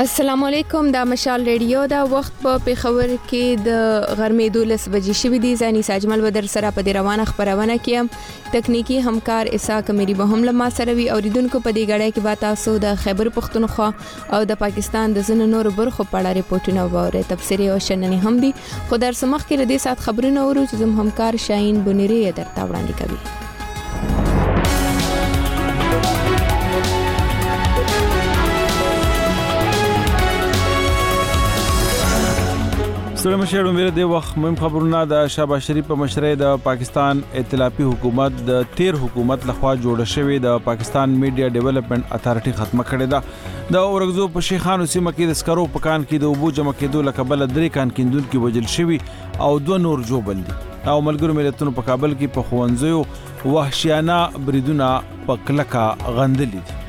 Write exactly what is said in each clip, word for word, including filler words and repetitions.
السلام علیکم، دا مشال ریډیو دا وخت په پیښور کې د غرمې دولس بجې شوې دي. زاني ساجمل ودر سره په دې روانه خبرونه کې تکنیکی همکار اسحاق میری به هم لمه سره وي. اوریدونکو په دې غړې کې با تاسو د خیبر پختونخوا او د پاکستان د ځینو نورو برخو په اړه ریپورتونه ووري، تفسیری او شننې هم دي. خو در سمخ کې د دې سات خبرونه ورو چې زم همکار شاهین بنيري درته وړاندې کوي. سلام شهر مې د وخت مهم خبرونه. د شهباز شریف په مشرۍ د پاکستان ائتلافي حکومت د تیر حکومت لخوا جوړه شوې د پاکستان میډیا ډیولپمنٹ اتھارټي ختمه کړې ده. د اورګزو په شیخانو سیمه کې د سکرو په کان کې د اوبو جمع کېدو لکبل درې کان کیندونکو وجل شوی او دوه نور جوبل دي. او ملګرو ملتونو په کابل کې په خوندزو وحشیانه بریدونه په کلکا غندلي دي.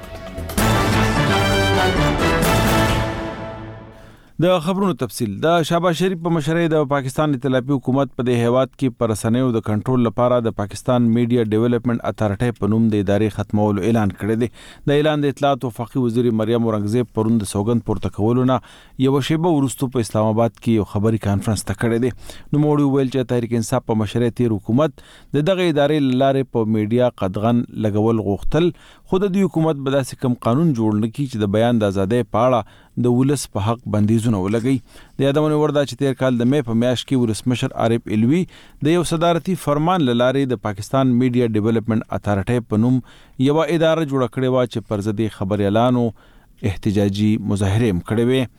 د خبرونو تفصیل. د شهباز شریف په مشرۍ د پاکستان ائتلافي حکومت په د هیواد کې پر رسنیو د کنټرول لپاره د پاکستان میډیا ډیولپمنٹ اتھارټي په نوم د ادارې ختمولو اعلان کړی دی. د اعلان د اطلاعات او وفاقي وزیر مریم اورنګزیب پرون د سوګند پورته کولونه یو شیبه وروسته په اسلام آباد کې یو خبري کانفرنس ته کړی دی. نو موږ ویل چې تحریک انصاف په مشرۍ تیر حکومت د دغه ادارې لاره په میډیا قدغن لګول غوښتل، خو د حکومت به داسې کوم قانون جوړ نکړي چې د بیان د ازادۍ په اړه د ولس په حق بندیزونه ولګي. د یادونه وردا چې تیر کال د مې په میاشت کې ولسمشر عارف الوی د یو صدارتي فرمان لاره د پاکستان میډیا ډیولپمنٹ اتھارټي په نوم یو اداره جوړ کړې و چې پر ضد خبري اعلان او احتجاجي مظاهره هم کړې وې.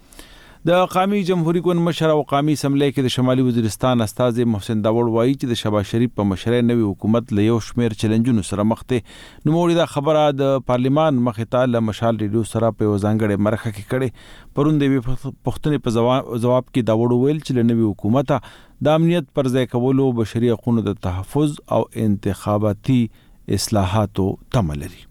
د قومي جمهوریت ګوند مشر او قومي اسمبلی کې د شمالي وزیرستان استاذ محسن داوړ وایي چې د شهباز شریف په مشرۍ نوې حکومت له یو شمېر چیلنجونو سره مخ دی. نو موږ دا خبره د پارلیمان مخې ته له مشال ریډیو سره په ځانګړې مرکه کې کړې. پرون د پښتنې په جواب کې داوړ ویل چې له نوې حکومت د امنیت پر ځای کولو، بشري حقوقو د تحفظ او انتخاباتي اصلاحاتو تمه لري.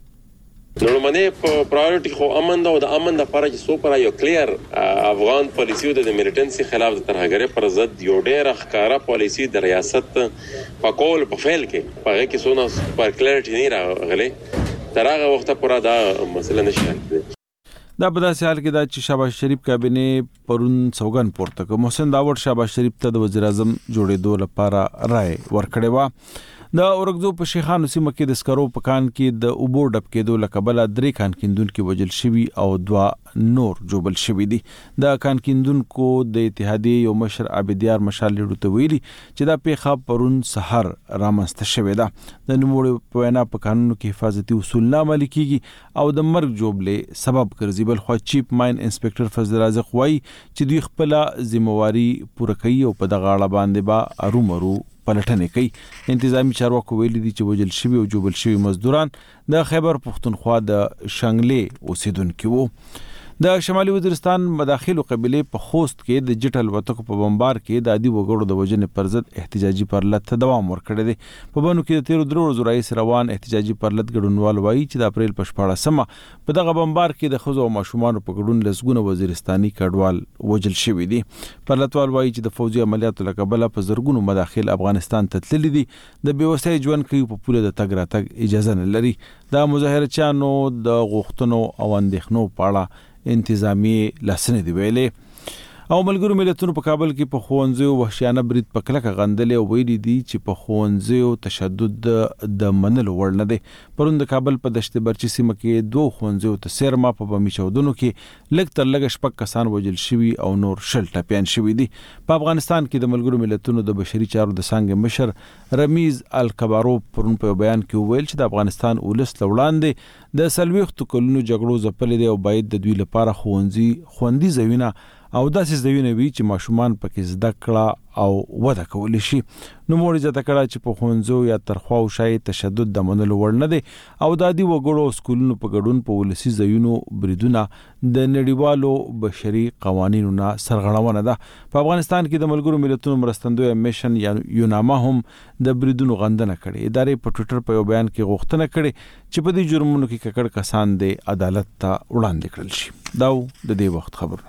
نورمنه په پرایورټي خو امن دا او د امن لپاره چې سو پر یو کلیر افغان پالیسی د ملیټنسي خلاف د ترهګرۍ پر ضد یو ډېر ښکارا پالیسی د ریاست په کول په فعل کې په کې سونه پر کلیرټي نه راغلي تر هغه وخت پورې دا مسله نشي حل کېدای. دا په داسې حال کې دا چې شهباز شریف کابینه پرون سوګند پورته کړ. محسن داوړ شهباز شریف ته د وزیر اعظم جوړېدو لپاره رائے ورکړې و. د اورګزو په شیخانو سیمه کې د سکرو په کان کې د اوبو ډب کېدو لکبل درې کان کیندونکو وجل شوی او دوا نور جوبل شوی دي. د کان کیندونکو د اتحادیې یو مشر عبدیار مشال لري ته ویلي چې دا پیښه پرون سحر رامنځته شوې ده. د نوموړي په وینا په قانونو کې حفاظتي اصول نه عملي کیږي او د مرګ جوبلې سبب ګرځي. بل خو چیف ماین انسپکټر فضل رازق وایي چې دوی خپل ذمہواری پوره کوي او په دغه اړه باندې با ارومرو پلټنې کوي. انتظامی چارواکو ویلي دي چې وجل شوی او جوبل شوی مزدوران د خیبر پختونخوا د شنګلې اوسیدونکو وو. د شمالي وزیرستان مداخلو قبيله په خوست کې د جټل وټکو په بمبار کې د عادي وګړو د وجنې پر ضد احتجاجي پرلط دوام ورکړی دی. په بنو کې د تیر درو ورځو راهیسې روان احتجاجي پرلط ګډونوال وایي چې د اپریل په شپاړسمه په دغه بمبار کې د ښځو او ماشومان په ګډون لسګونه وزیرستاني کډوال وجل شوي دي. پرلطوال وایي چې د فوجي عملیاتو له کبله په زرګونو مداخل افغانستان ته تللي دي. د بېوسۍ ژوند کوي په پوله د تګ راتګ اجازه نه لري. د مظاهرچیانو د غوښتنو او اندېښنو په اړه انتظامی لاسنه دی ویلې. او ملګرو ملتونو په کابل کې په خوندزو وحشیانه برید په کلکه غندلې او ویلي دي چې په خوندزو تشدد د منلو وړ نه دی. پرون د کابل په دشت برچی سیمه کې دوه خوندزو ته سیرما په بمی چودونو کې لږ تر لږه شپږ کسان وژل شوي او نور شل ټپیان شوي دي. په افغانستان کې د ملګرو ملتونو د بشري چارو د څانګې مشر رمیز الکبارو پرون په بیان کې ویل چې د افغانستان ولس لوړاندې د سلويختو کلونو جګړو ځپلې دي او باید د دوی لپاره خوندزي خوندي ځایونه او داسې ځایونه وي چې ماشومان پکې زده کړه او وده کولی شي. نو موږ زده کړه چې په ښوونځو یا ترخوا او شای تشدد د منلو وړ نه دی او د عادي وګړو سکولونو په ګډون په ولسي ځایونو بریدونه د نړیوالو بشري قوانینو نه سرغړونه ده. په افغانستان کې د ملګرو ملتونو مرستندوی میشن یا یوناما هم د بریدونو غندنه کړې. ادارې په ټوئیټر په یو بیان کې غوښتنه کړې چې په دې جرمونو کې ککړ کسان د عدالت ته وړاندې کړل شي. دا د دې وخت خبر.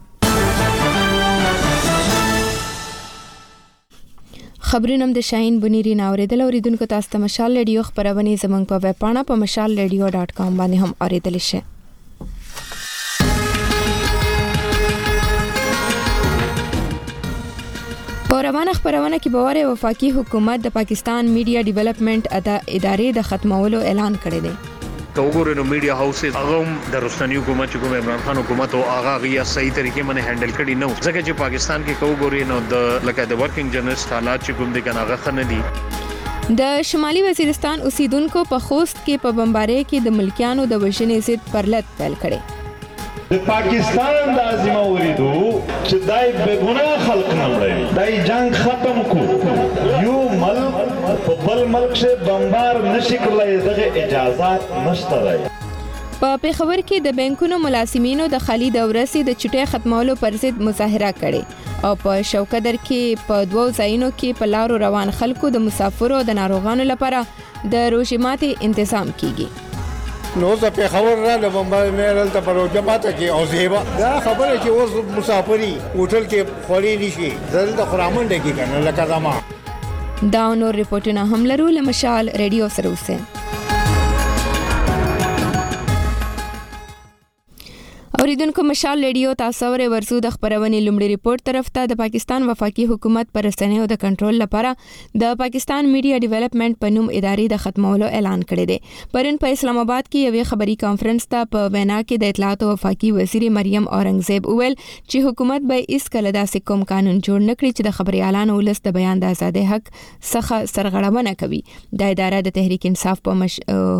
خبرونه د شاهین بنيري ناوریدل. اوریدونکو تاسو ته مشال ریډیو خبرونه زمونږ په ویب پاڼه په مشال ریډیو ډاټ کام باندې هم اوریدل شي. په روانه خبرونه کې باور وفاقي حکومت د پاکستان میډیا ډیولپمنٹ ادارې د ختمولو اعلان کړی دی. توګورې نو میډیا هاوسز هغه د رستنی حکومت چې کوم عمران خان حکومت او هغه غیا صحیح طریقې باندې هندل کړي نو ځکه چې پاکستان کې کوګورې نو د لکه د ورکینګ جرنالست حالات چې کوم دي کنه هغه خنه دي. د شمالي وزیرستان اوسیدونکو په خوست کې په بمبارۍ کې د ملکیانو د وژنې ضد پرلط پیل کړي. د پاکستان د عظیم اوریدو چې دای به ګناه خلق نه وړي دای جنگ ختم کو یو ملک په بل ملک شه بمبار نشي کولای دغه اجازهات نشته دی. په پیښور کې د بانکونو ملازمینو د خالي دورسي د چټي ختمولو پر ضد مظاهره کړې او په شوکدر کې په دوو ځایونو کې په لارو روان خلکو د مسافرو د ناروغانو لپاره د روشماتي تنظیم کیږي. نو زه په خبر را د بمبار مېرل ته پروژه ماته کې او زیبا دا خبره چې اوس مسافری هوټل کې خوري نشي دلته خرامن دګی کنه لکه زما دا نور ریپورتونه هم لرو له مشال ریډیو سره اوسه. اوریدونکو مشال ریډیو تاسو ور ورسو د خبرونې لومړی ریپورت طرف ته د پاکستان وفاقي حکومت پر رسنیو د کنټرول لپاره د پاکستان میډیا ډیولپمنٹ په نوم ادارې د ختمولو اعلان کړی دی. پرون په اسلام آباد کې یو خبري کانفرنس ته په وینا کې د اطلاعات او وفاقي وزیر مریم اورنګزیب وویل چې حکومت به هیڅ کله داسې کوم قانون جوړ نه کړي چې د خبري اعلان ولس د بیان د ازادۍ حق څخه سرغړونه کوي. د اداره د تحریک انصاف په مش...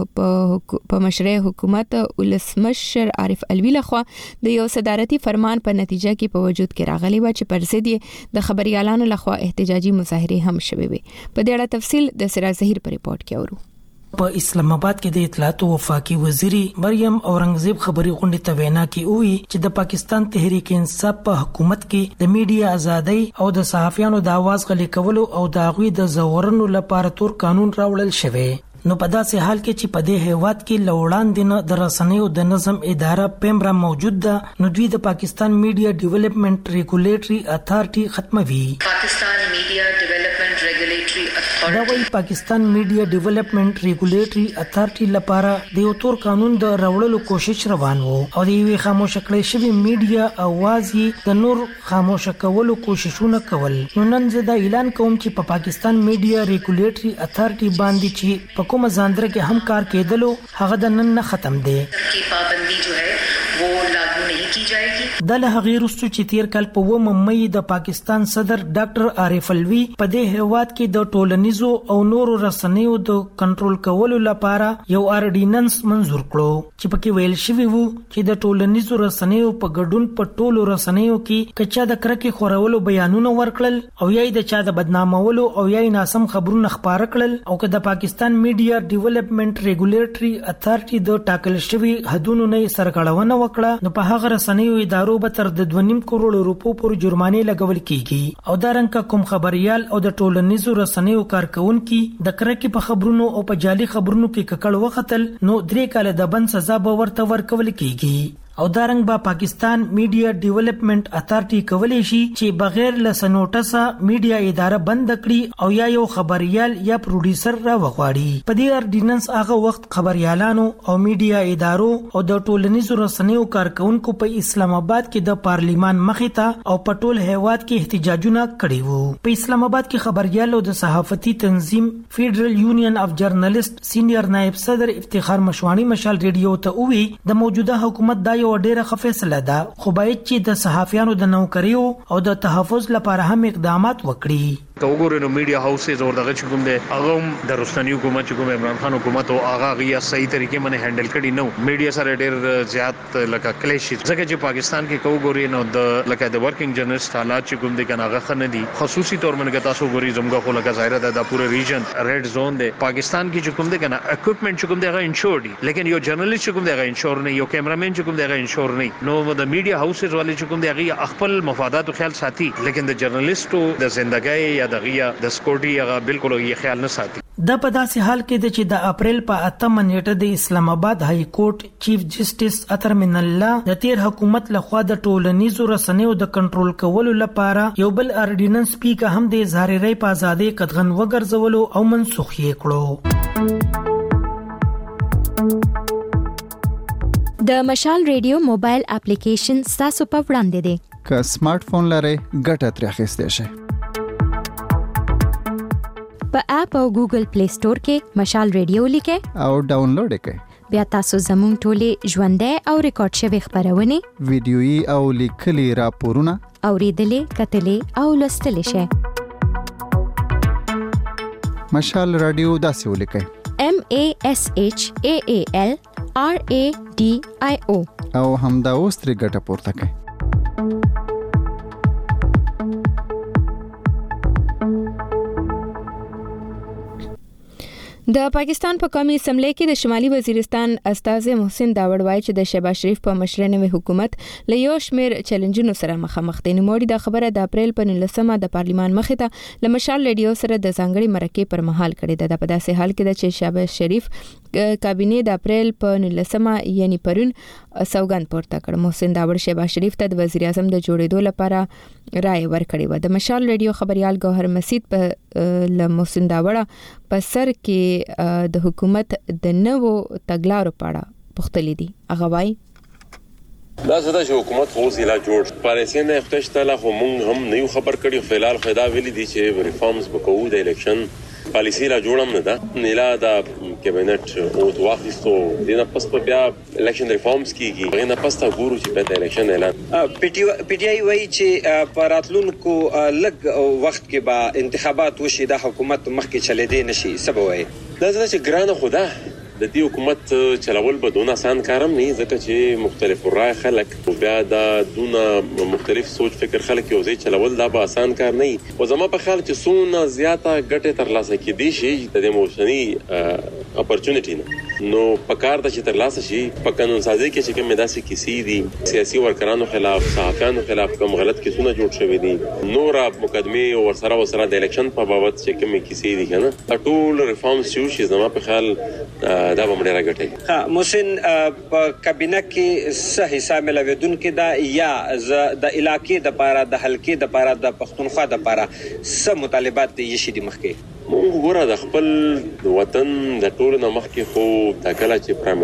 په مشرع حکومت ولسمشر عارف الوی لخوا د یو صدارتي فرمان په نتیجه کې په وجود کې راغلی و چې پر ضد د خبريالانو لخوا احتجاجي مظاهره هم شوې وي. په دې اړه تفصیل د سراج ظهیر په ریپورت کې اورو. په اسلام آباد کې د اطلاعات او وفاقي وزیر مریم اورنګزیب خبري غونډه ته وینا کې وی چې د پاکستان تحریک انصاف په حکومت کې د میډیا ازادۍ او د صحافیانو د आवाज غلي کولو او د غوي د زورونو لپاره تور قانون راوړل شوی. نو په داسې حال کې چې په دې هیواد کې لوړان دي نه د رسنیو د نظم اداره پیمرا موجود ده نو دوی د پاکستان میډیا ډیولپمنٹ ریګولیټري اتھارټي ختموي. پاکستان میډیا ډیولپمنٹ ریګولیټري اتھارټي دا وايي پاکستان میډیا ډیولپمنٹ ریګولیټري اتھارټي لپاره د یو تور قانون د راوړلو کوشش روان وو او د یوې خاموش کړې شوی میډیا اواز یې د نور خاموش کولو کوششونه کول. نو نن زه دا اعلان کوم چې په پاکستان میډیا ریګولیټري اتھارټي باندې چې په کومه ځاندره کې هم کار کېدلو هغه د نن نه ختم دی. کی پابندی جو ہے وہ لاگو نہیں کی جائے گی. د له غیر رستو چې تیر کال په و مې د پاکستان صدر ډاکټر عارف الوی په دې هیواد کې د ټولنیزو او نورو رسنیو د کنټرول کولو لپاره یو اورډیننس منزور کړو چې پکې ویل شوی وو چې د ټولنیزو رسنیو په ګډون په ټولو رسنیو کې کچا د کرکې خورولو بیانونه ورکړل او یا د چا د بدنامولو او یا ناسم خبرونه خبره کړل او که د پاکستان میډیا ډیولپمنٹ ریګولیټري اتھارټي د ټاکل شوی حدونو نه سرغړونه وکړه نو په هغه رسنیو ادارو به تر د دوه نیم کروڑ روپو پورې جرمانه لګول کیږي. او دا رنګه کوم خبريال او د ټولنیزو رسنیو کارکونکو د کرکې په خبرونو او په جعلي خبرونو کې ککړ وختل نو درې کاله د بند سزا به ورته ورکول کیږي. او دارنګ با پاکستان میډیا ډیولپمنٹ اتھارټي کولای شي چې بغیر له سنوټسه میډیا اداره بند کړي او یا یو خبريال یا پروډوسر را وغواړي. په دې اورډیننس هغه وخت خبريالانو او میډیا ادارو او د ټولنیزو رسنیو کارکونکو په اسلام آباد کې د پارلیمان مخې ته او په ټول هیواد کې احتجاجونه کړي وو. په اسلام آباد کې خبريال او د صحافتي تنظیم فیډرل یونین اف جرنالست سینیئر نائب صدر افتخار مشوانی مشال ریډیو ته وی د موجوده حکومت د یو ډیره خفیصله ده خو باید چې د صحافیانو د نوکریو او د تحفظ لپاره هم اقدامات وکړي. ته وګورئ نو میډیا هاوسز او دغه چې کوم دی هغه د رستنی حکومت چې کوم عمران خان حکومت او هغه غیا صحیح طریقې باندې هندل کړي نو میډیا سره ډېر زیات لکه کلیش ځکه چې پاکستان کې کو ګوري نو د لکه د ورکینګ جرنالست حالات چې کوم دی کنه هغه خنه دي خصوصي تور باندې تاسو ګوري زموږه خو لکه ظاهر ده د پوره ریجن ریډ زون دی. پاکستان کې چې کوم دی کنه اکوپمنٹ چې کوم دی هغه انشور دي لیکن یو جرنالست چې کوم دی هغه انشور نه یو کیمرامین چې کوم دی هغه انشور نه نو د میډیا هاوسز والے چې کوم دی هغه خپل مفادات خیال ساتي لیکن د جرنالستو د ژوندۍ یا د غیا د سکورټي هغه بالکل یې خیال نه ساتي. د په داسې حال کې چې د اپریل په اتمه نیټه د اسلام آباد های کورټ چیف جسټس اطهر من الله د تیر حکومت لخوا د ټولنیزو رسنیو د کنټرول کولو لپاره یو بل اورډیننس پیکه هم د اظهار رای په ازادي قدغن وګرځولو او منسوخ یې کړو. د مشال ریډیو موبایل اپلیکیشن تاسو په وړاندې دی. که سمارټ فون لرئ ګټه ترې اخیستئ شئ. په اپ او ګوګل پلی سٹور کې مشال ریډیو لیکه او ډاونلوډ کړئ. بیا تاسو زموږ ټولې ژوندۍ او ریکارډ شوی خبرونه ویډیويي او لیکلي راپورونه اوریدلې کتلې او لوستلې شئ. مشال رادیو داسې ولیکئ: M A S H A A L R A D I O او همدا اوس ترې ګټه پورته کړئ. د پاکستان په قومي اسمبلی کې د شمالي وزیرستان استاذ محسن داوړ وایي چې د شهباز شریف په مشرۍ حکومت له یو شمېر چیلنجونو سره مخامخ دي. نوموړي دا خبره د اپریل په نولسمه د پارلیمان مخې ته له مشال ریډیو سره د ځانګړي مرکې پر مهال کړې ده. په داسې حال کې ده چې شهباز شریف کابینه د اپریل په نولسمه یعنی پرون سوګند پورته کړ. محسن داوړ شهباز شریف ته د وزیر اعظم د جوړېدو لپاره رائے ورکړې و. د مشال ریډیو خبريال ګوهر مسید په له محسن داوړ په سر کې د حکومت د نوو تګلارو په اړه پوښتلې دي. هغه وايي دا څه چې حکومت خو سیلا جوړ پالیسي نه اختشتله خو مونږ هم نه یو خبر کړی. فلال خدا ویلي دي چې ریفارمز وکړو د الیکشن پالیسی لا جوړم نه ده. نیلا دا کابینټ او واخیستو دینه پس په بیا الیکشن ریفارمز کیږي. غوښنه پس تا ګورو چې په الیکشن اعلان پی ټی آی وایي چې پراتلونکو لګ وخت کې به انتخابات وشي د حکومت مخکې چلې دي نشي سبب وایي. دا چې ګرانه خدا د دې حکومت چلول به دونه آسان کارم نه ځکه چې مختلف رائے خلک او بیا دا دونه مختلف سوچ فکر خلک یو ځای چلول دا به آسان کار نه وي. او زما په خیال چې سونه زیاته ګټه ترلاسه کېدي شي د موشنی اپورچونټی نه نو پکار د چې ترلاسه شي په قانون سازي کې چې کوم داسې کیسې دي سیاسي ورکرانو خلاف صحافیانو خلاف کوم غلط کیسونه جوړ شوی دي نور مقدمه او ورسره ورسره د الیکشن په بابت چې کوم کیسې دي کنه ټول ریفارمز شي زما په خیال دا به مړه راګټي. ها محسن په کابینه کې څه حساب ملویدون کې دا یا د علاقې د پاره د حلقې د پاره د پښتونخوا د پاره څه مطالبات دي شي د مخکې مونږ ګوره د خپل وطن د ټولو نه مخکې خو د کله چې پرایم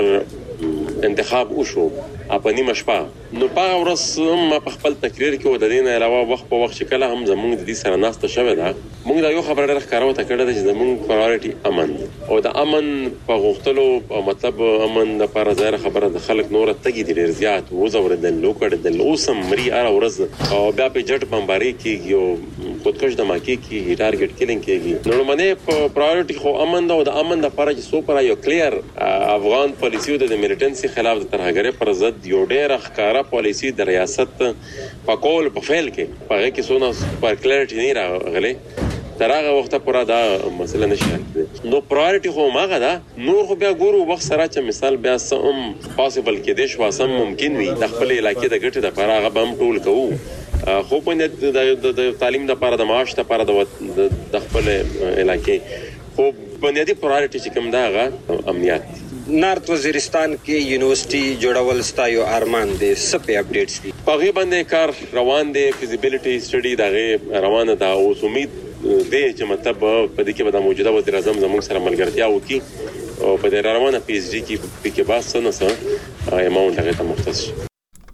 منسټر انتخاب وشو په نیمه شپه نو په ورځ ما په خپل تقریر کې د دې نه علاوه وخت په وخت چې کله هم زموږ د دې سره ناسته شوه دا موږ دا یو خبره ډېر ښکاره وته کړه چې زموږ پرایورټي امن او د امن په غوښتلو مطلب امن د لپاره ځای خبره د خلک نور تګي دي ډېر زیات وزور د لوکړ د اوسم مری اره ورځ او بیا په جټ بمباري کېږي او خودکش دماکي کېږي ټارګټ کیلینګ کېږي نو باندې په پرایورټي خو امن دا او د امن د لپاره چې سو پر یو کلیر افغان پالیسي د ملیټنسي خلاف د ترهګرۍ پر ضد یو ډېر ښکارا پالیسي د ریاست په کول په فعل کې په هغه کې سونه پر کلیرټي نه راغلي تر هغه وخت پورې دا مسله نشي حل کېدای. نو پرایورټي خو ماغه دا نور خو بیا ګورو وخت سره چې مثال بیا سم پاسبل کې د شوا سم ممکن وي د خپل علاقې د ګټې د فراغ بم ټول کوو خو په د تعلیم د لپاره د معاش د لپاره د خپل علاقې خو بنیادی پرایورټي چې کوم دا هغه امنیت نارت وزیرستان کې یونیورسيټي جوړول ستایو ارمان دي سپې اپډیټس دي په غي باندې کار روان دي فیزیبিলিټي سټډي دغه روانه ده او امید دي چې مطلب په دې کې به د موجوده وزیر اعظم زموږ سره ملګرتیا وکړي او په دې روانه پی ایچ ډي کې په کې باس نه سره اماونت هغه ته مختص شي.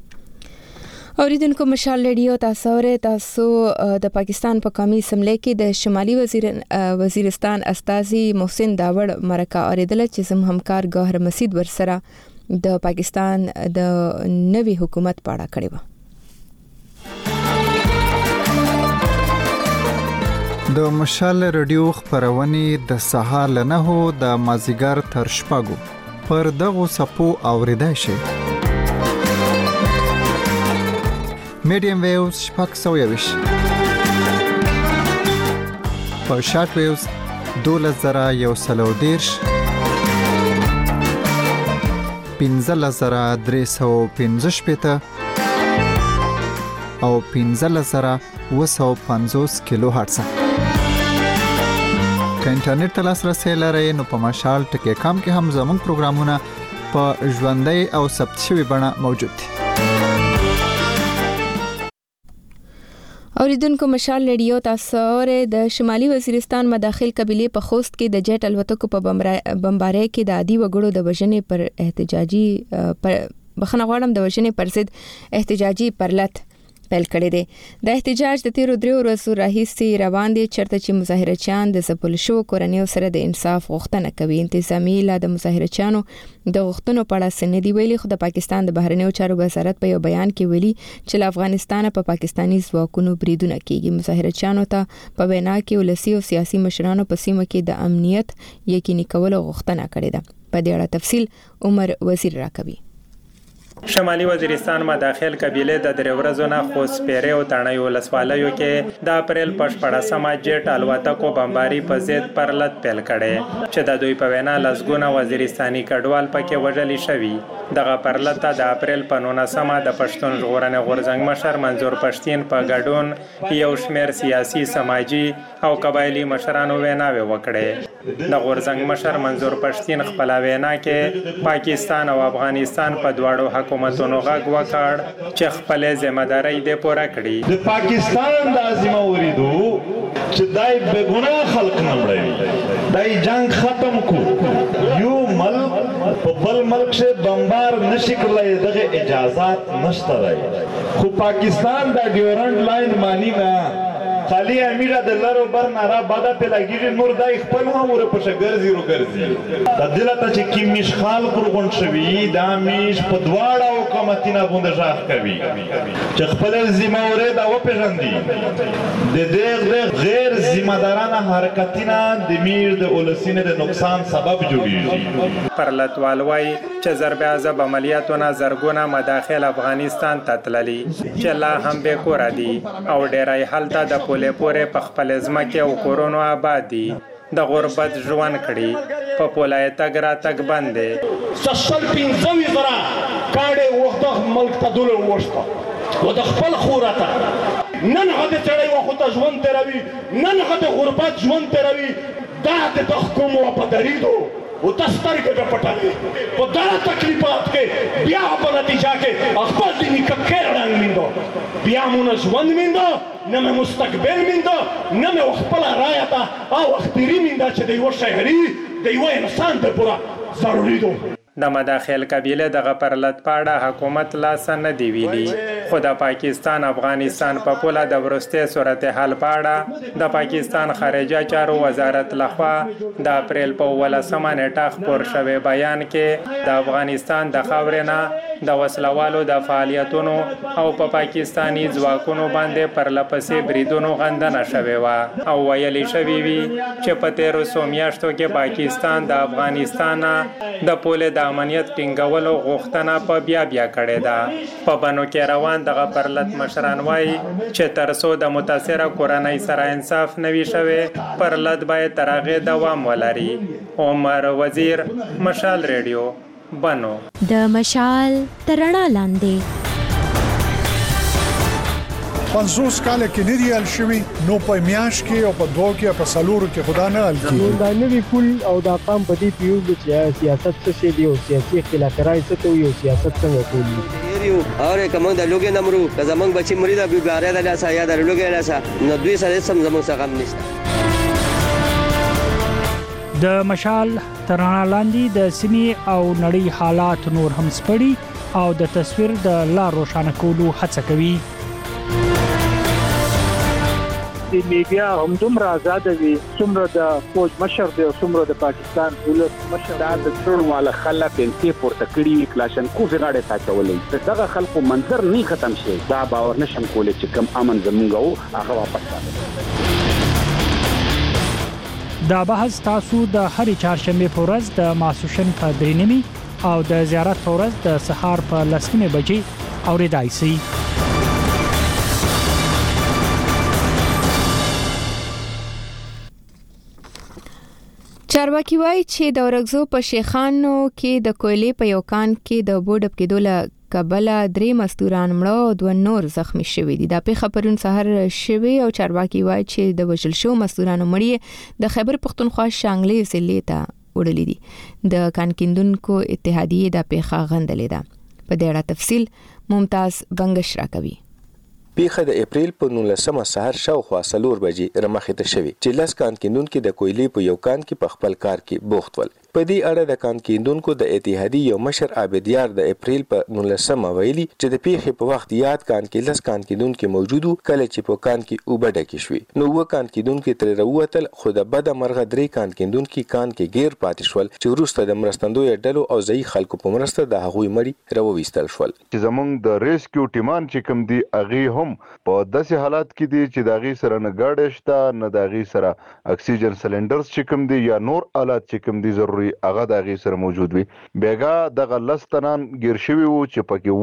اوریدونکو مشال ریډیو تاسو اورئ تاسو د پاکستان په قومي اسمبلی کې د شمالي وزیر وزیرستان استاذي محسن داوړ مرکه اوریدل چې زم همکار ګوهر مسید ورسره د پاکستان د نوي حکومت په اړه کړی و. د مشال ریډیو خبرونه د سهار لنهو د مازیګر تر شپږو پر دغه سپو اوریدای شي. میډیم ویوز شپږ سوه یویش په شارټ ویوز دولس زره یو سلو دیرش پنځلس زره درې سوه پنځه شپېته او پنځلس زره اوه سوه پنځوس کیلو هرتز. که انټرنیټ ته لاسرسی لرئ نو په مشال ټکی کام کې هم زموږ پروګرامونه په ژوندۍ او ثبت شوي بڼه موجود دي. اوریدونکو مشال ریډیو تاسو اورئ د شمالي وزیرستان مداخل قبيله په خوست کې د جټ الوتکو په بمبارۍ کې د عادي وګړو د وژنې پر احتجاجي بخنه غواړم د وژنې پر ضد احتجاجي پرلط پیل کړی دی. د احتجاج د تیرو درې ورځو راهیسې روان دي چرته چې مظاهرچیان د ځپل شوو کورنیو سره د انصاف غوښتنه کوي. انتظامیه لا د مظاهرچیانو د غوښتنو په اړه څه نه دی ویلي، خو د پاکستان د بهرنیو چارو وزارت په یو بیان کې ویلي چې له افغانستانه په پاکستاني ځواکونو بریدونه کیږي. مظاهرچیانو ته په وینا کې ولسی او سیاسي مشرانو په سیمه کې د امنیت یقیني کولو غوښتنه کړې ده. په دې اړه تفصیل عمر وزیر راکوي. شمالي وزیرستان مداخل قبیله د درې ورځو نه خوسپيره او تڼۍ ولسوالیو کې د اپریل په شپږمه جټ الوتکو بمباري په ضد پرلط پیل کړي چې د دوی په وینا لسګونه وزیرستاني کډوال پکې وژل شوي. دغه پرلط د اپریل په نولسمه د پښتون ژغورنې غورځنګ مشر منظور پښتين په ګډون یو شمېر سیاسي سماجی او قبایلی مشرانو ویناوي وکړي. د غورځنګ مشر منظور پښتين خپل وینا کې پاکستان او افغانستان په دواړو حکومتونو غږ وکړ چې خپل ځمېداري دې پوره کړي. د پاکستان د ازمه وریدو چې دای به ګناه خلق نه مړوي، دای جنگ ختم کو، یو ملک په بل ملک شه بمبار نشي کولای، دغه اجازهات نشته دی. خو پاکستان د ډیورنټ لاین مانی نه خالی امیره د لارو بر نارا بادا په لګیږي، نور دای خپل هم ور په شګرزي رو ګرځي. د دلته چې کی مشخال قربان شوی دا میش په دواړه حکومتینه باندې ځاخ کوي چې خپل ذمہ وره دا و پیژندي. د دې غیر ذمہ دارانه حرکتینه د میر د اولسینه د نقصان سبب جوړیږي. پرلطوال وای چې ضرب عذاب عملیاتونه زرګونه مداخل افغانستان ته تللي چې لا هم به کور دي او ډیرای حالت د پولې پورې په خپل ځمکه او کورونو آباد دي. د غربت ژوند کړي په پولای تګ را تګ باندې سشل پینځوي زرا کاړې وخت ملک ته دول وشته و د خپل خوراته نن هغه چړې وخت ژوند تیروي، نن هغه غربت ژوند تیروي. دا د تحکم او پدریدو او دستر کې په پټه په دا تکلیفات کې بیا په نتیجه کې خپل دیني ککر رنگ میندو، بیا مونږ ژوند میندو، نه مې مستقبل میندو، نه مې خپل رايته او اختیاري میندا چې دی و شهري دی و انسان ته پورا ضروري دو. د مداخل قبیله دغه پرلط پاړه حکومت لاس نه دی ویلي، خو د پاکستان افغانستان په پوله د ورسته صورتحال پاړه د پاکستان خارجه چارو وزارت لخوا د اپریل په ولسمه نیټه خبر شوی بیان کې د افغانستان د خاورینه د وسلوالو د فعالیتونو او په پاکستانی ځواکونو باندې پرلپسې بریدونو غندنه شوی و او ویلي شوی وی چې په تیرو څو میاشتو کې پاکستان د افغانستان د پوله د امنیت ټینګولو غوښتنه په بیا بیا کړې ده. په بنو کې روان دغه پرلط مشران وایي چې تر څو د متاثره کورنۍ سره انصاف نه وي شوی، پرلط باید تر هغې دوام ولري. عمر وزیر، مشال ریډیو، بنو. د مشال تر رڼا لاندې پنځوس کاله کې نه دی حل شوی، نو په میاش کې او په دوه کې په سلورو کې خدا نه حل کیږي. دا نوی پول او دا قام په دې پیو چې سیاست څه شي دی او سیاسي اختلافات څه کوي او سیاست څنګه کوي. یو اور کوم د لوګي نمرو که زمنګ بچي مرید ابي باره د لاسه یا د لوګي لاسه نو دوی سره سم زمنګ څخه هم نشته. د مشال ترانه لاندې د سیمې او نړۍ حالات نور هم سپړي او د تصویر د لار روښانه کولو هڅه کوي. د میډیا هم دومره آزاد وي څومره د فوج مشر دی او څومره د پاکستان ولس مشر. دا د ټول والا خلک انتي پورته کړي کلاشن کو زغاړه ساتولې دغه خلکو منظر نه ختم شي. دا باور نشم کولای چې کم امن زمونږ او هغه واپس راځي. دا بحث تاسو د هرې چهارشنبه په ورځ د ماسوشن په درې نیمه او د زیارت په ورځ د سهار په لس نیمه بجې اوریدای شي. چارواکي وایي چې د ورغزو په شیخانو کې د کویلې په یو کان کې د بوډب کېدو له کبله درې مزدوران مړه او دوه نور زخمی شوي دي. دا پیښه پرون سهار شوې او چارواکي وایي چې د وژل شوو مزدورانو مړي د خیبر پختونخوا شانګلې ضلع ته وړلې دي. د کان کیندونکو اتحادیې دا پیښه غندلې ده. په دې اړه تفصیل ممتاز بنگش راکوي. پیښه د اپریل په نولسمه سهار شاوخوا څلور بجې رمخې ته شوې چې لاس کان کیندونکو د کویلې په یو کان کې په خپل کار کې بوخت ول. په دې اړه د کان کیندونکو د اتحادیې یو مشر عابدیار د اپریل په نولسمه ویلي چې د پیښې په وخت یاد کان کې لس کان کیندونکو موجودو کله چې په کان کې اوبه ډکې شوې نو و کان کیندونکو تر راووتل خو د بده مرغه درې کان کیندونکو کان کې غیر پاتې شول چې وروسته د مرستندوی ډلو او ځای خلکو په مرسته د هغوی مړي راوویستل شول. چې زمونږ د ریسکیو ټیمان چې کوم دي هغه هم په داسې حالات کې دي چې د هغې سره نه ګاډی شته نه د هغې سره اکسیجن سلنډرز چې کوم دي یا نور آلات چې کوم دي ضروري هغه د هغې سره موجود وي. بیګا دغه لس تنان ګیر شوي وو چې پکې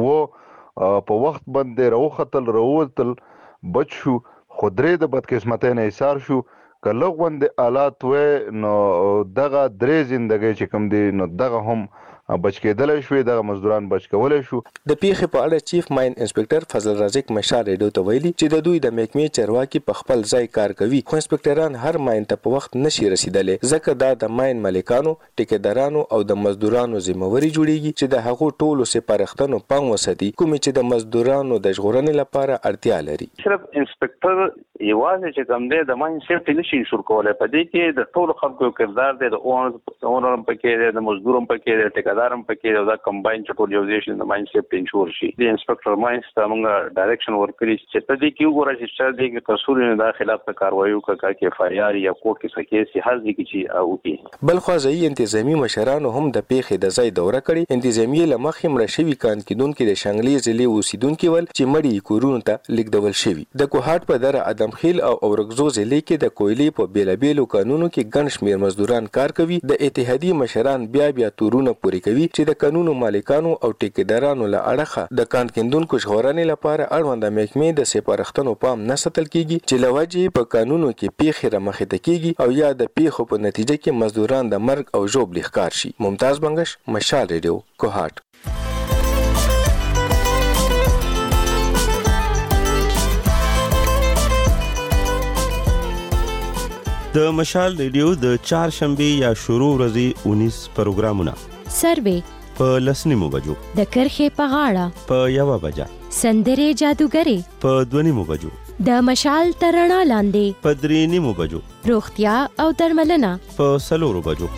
و په وخت باندې راوختل راووتل بچ شو خو درې د بدقسمتۍ نه ایثار شو که لږ غوندې آلات وی نو دغه درې زندګۍ چې کوم دي نو دغه هم بچ کېدلی شوې دغه مزدوران بچ کولی شو. د پیښې په اړه چیف ماین انسپکټر فضل رازق مشال ریډیو ته ویلي چې د دوی د محکمې چارواکي په خپل ځای کار کوي خو انسپکټران هر ماین ته په وخت نشي رسیدلی ځکه دا د ماین مالکانو ټیکدارانو او د مزدورانو ذمهوري جوړیږي چې د هغو ټولو سپارښتنو پام وساتي کومې چې د مزدورانو د ژغورنې لپاره اړتیا لري. صرف انسپکټر یوازې چې کوم دی د ماین سیفټي نشي انشور کولی په دې کې د ټولو خلکو کردار دی د اونر هم پکې دی د مزدور هم پکې دی ټیکدار دارم پکې او دا کمباین چې ټول یو ځای شي د ماین سیفټي انشور شي. د انسپکټر ماینز ته موږ ډایرکشن ورکړي چې په دې کې وګورئ چې څه دې کې قصور نه د خلاف ته کاروایی وکړي کې اف آی آر یا کوټ کې سکه سي هر ځای کې چې او کې بل خو ځای انتظامی مشرانو هم د پیښې د ځای دوره کړي. انتظامی لمخې مړ شوی کان کیدونکو د شنګلې ضلع اوسیدونکو ول چې مړی کورونو ته لیکدول شوی. د کوهاټ په در ادم خیل او اورګزو ضلع کې د کویلې په بیلابیلو قانونو کې ګڼ شمېر مزدوران کار کوي. د اتحادیې مشران بیا بیا تورونه پوري کوي چې د قانونو مالکانو او ټیکدارانو له اړخه د کان کیندونکو ژغورنې لپاره اړوند محکمې د سپارښتنو پام نه ساتل کیږي چې لوجې په قانونو کې پیښې رامخې ته کیږي او یا د پیښو په نتیجه کې مزدوران د مرګ او ژوبل ښکار شي. ممتاز بنگش، مشال ریډیو، کوهاټ. د مشال ریډیو د چهارشنبه یا شروع ورځې اونیس پروګرامونه سروې په لسنیمو بجو د کرخې په غاړه په یوه بجه سندرې جادوګرې په دوه نیمو بجو د مشال ترڼا لاندې په درې نیمو بجو روغتیا او درملنه په څلورو بجو.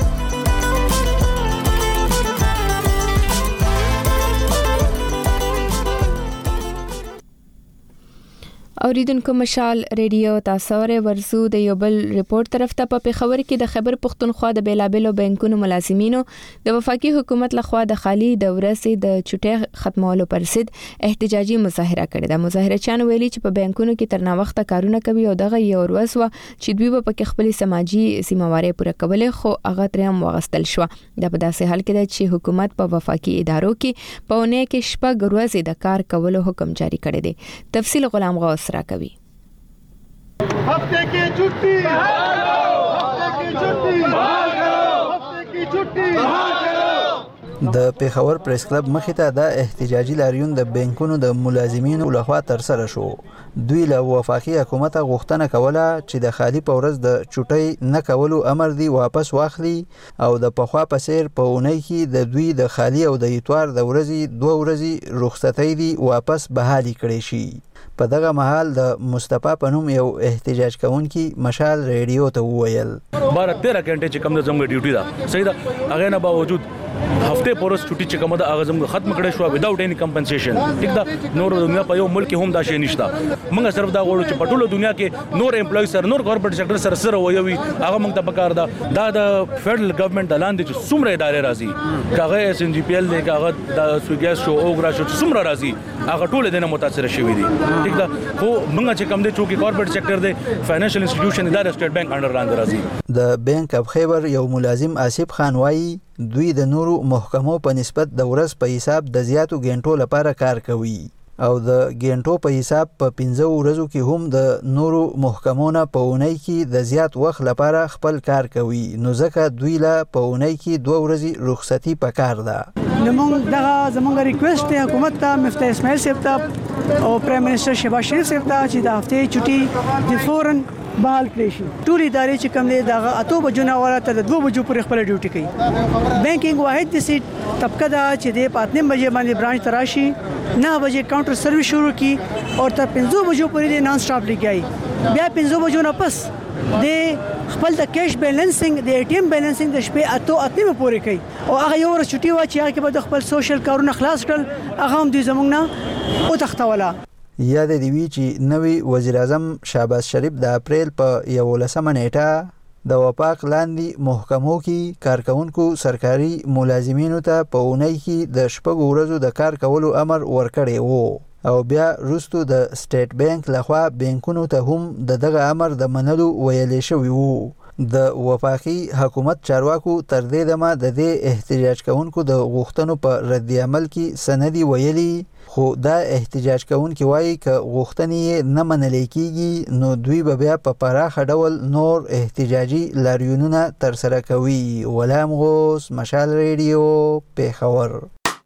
اوریدونکو مشال ریډیو تاسو ورزو د یو بل ریپورت طرف ته په خبر کې د خبر پښتونخوا د بیلابلو بانکونو ملازمینو د وفاقي حکومت لخوا د خالي د ورځې د چټي ختمولو پر ضد احتجاجي مظاهره کړې ده. مظاهرچیان ویلي چې په بانکونو کې تر نا وخت کارونه کوي او دغه یو ورځ و چې دوی په کې خپل سماجی ذمہواری پوره کولې خو هغه ترې واغستل شو. دا په داسې حال کې ده چې حکومت په وفاقي ادارو کې په اونۍ کې شپږ ورځې د کار کولو حکم جاری کړی دی. تفصیل غلام غوث راکوي. हफ्ते की छुट्टी हफ्ते की छुट्टी हफ्ते की छुट्टी د پیښور پریس کلب مخې ته د احتجاجي لاریون د بانکونو د ملازمینو لخوا تر سره شو. دوی له وفاقي حکومت غوښتنه کوله چې د خالي په ورځ د چټي نه کولو امر دی واپس واخلي او د پخوا په څیر په اونۍ کې د دوی د خالي او د اتوار د ورځې دوه ورځې رخصتۍ دی واپس بحالي کړي شي. په دغه مهال د مصطفی پنوم یو احتجاج کوونکی مشال ریډیو ته وویل بارہ تیرہ غنټه چې کوم د زموږ ډیوټي ده صحیح ده هغه نه باوجود هفته پورس چټي چې کوم د هغه زموږ ختم کړي شو وداوټ اني کمپنسیشن ټیک ده. نور دنیا په یو ملک هم دا شی نشته. موږ صرف دا غواړو چې په ټوله دنیا کې نور امپلوي سره نور کارپوریټ سېکټر سره سره وایوي هغه موږ ته پکار ده. دا د فدرل ګورنمنت لاندې چې څومره ادارې راځي کاغه اس ان جی پی ال دی کاغه د سوګیاس شو اوګرا شو څومره راځي هغه ټول دنه متاثر شوی دي ټیک ده. خو موږ چې کوم دي چې کارپوریټ سېکټر دی فاینانشل انسټیټیوشن ادارې سټیټ بانک انډر لاندې راځي. د بانک اف خیبر یو ملازم آصف خان وایي دوی د نورو محکمو په نسبت د ورځ په حساب د زیاتو غنټو لپاره کار کوي او د غنټو په حساب په پنځه ورځو کې هم د نورو محکمو نه په اونۍ کې د زیات وخت لپاره خپل کار کوي. نو ځکه دوی لا په اونۍ کې دوه ورځې رخصتي پکار ده. زمونږ دغه زمونږ ریکوست دی حکومت ته مفتي اسماعیل صاحب ته او پرایم منسٹر شهباز شریف صاحب ته چې د هفتې چټي د فورن بحال کړی شي. ټول ادارې چې کوم دي دغه اتو بجو نه وره تر دوه بجو پورې خپل ډیوټي کوي. بانکینګ واحد د سیټ طبقه دا چې د پاتنیم بجې باندې برانچ تراشي نه بجې کاونټر سرویس شروع کی او تر پنځه بجو پورې د نان سټاپ لګیای بیا پنځه بجو نه پس د خپل د کیش بیلانسینګ د ای ټی ایم بیلانسینګ د شپې اته اتنه پورې کوي او هغه یو ورځ چټي وا چې هغه به د خپل سوشل کارونه خلاص کړل هغه هم دوی زمونږ نه او تختوله. یاد دی وی چې نوی وزیر اعظم شهباز شریف د اپریل په یولسمه نیټه د وفاق لاندې محکمو کې کارکونکو سرکاري ملازمینو ته په اونۍ کې د شپږو ورځو د کار کولو امر ورکړی وو او بیا وروسته د سټیټ بانک لخوا بانکونو ته هم د دغه امر د منلو ویلې شوی وو. د وفاقي حکومت چارواکو تر دې دمه د دې احتجاج کوونکو د غوښتنو په رد عمل کې سندي ویلي خو دا احتجاج کوونکي وایي ک غوښتنې نه منل کېږي نو دوی به بیا په پراخه ډول نور احتجاجي لاریونونه تر سره کوي. غلام غوث، مشال ریډیو، پیښور.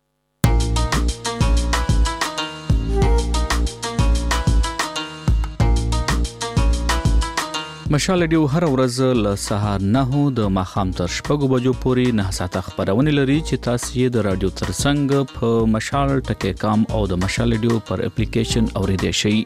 مشال ریډیو هر ورځ له سهار نه د ماښام تر شپږو بجو پورې نه ساعته خبرونه لري چې تاسو یې د رادیو ترڅنګ په مشال ټکی کام او د مشال ریډیو پر اپلیکیشن اوریدئ شئ.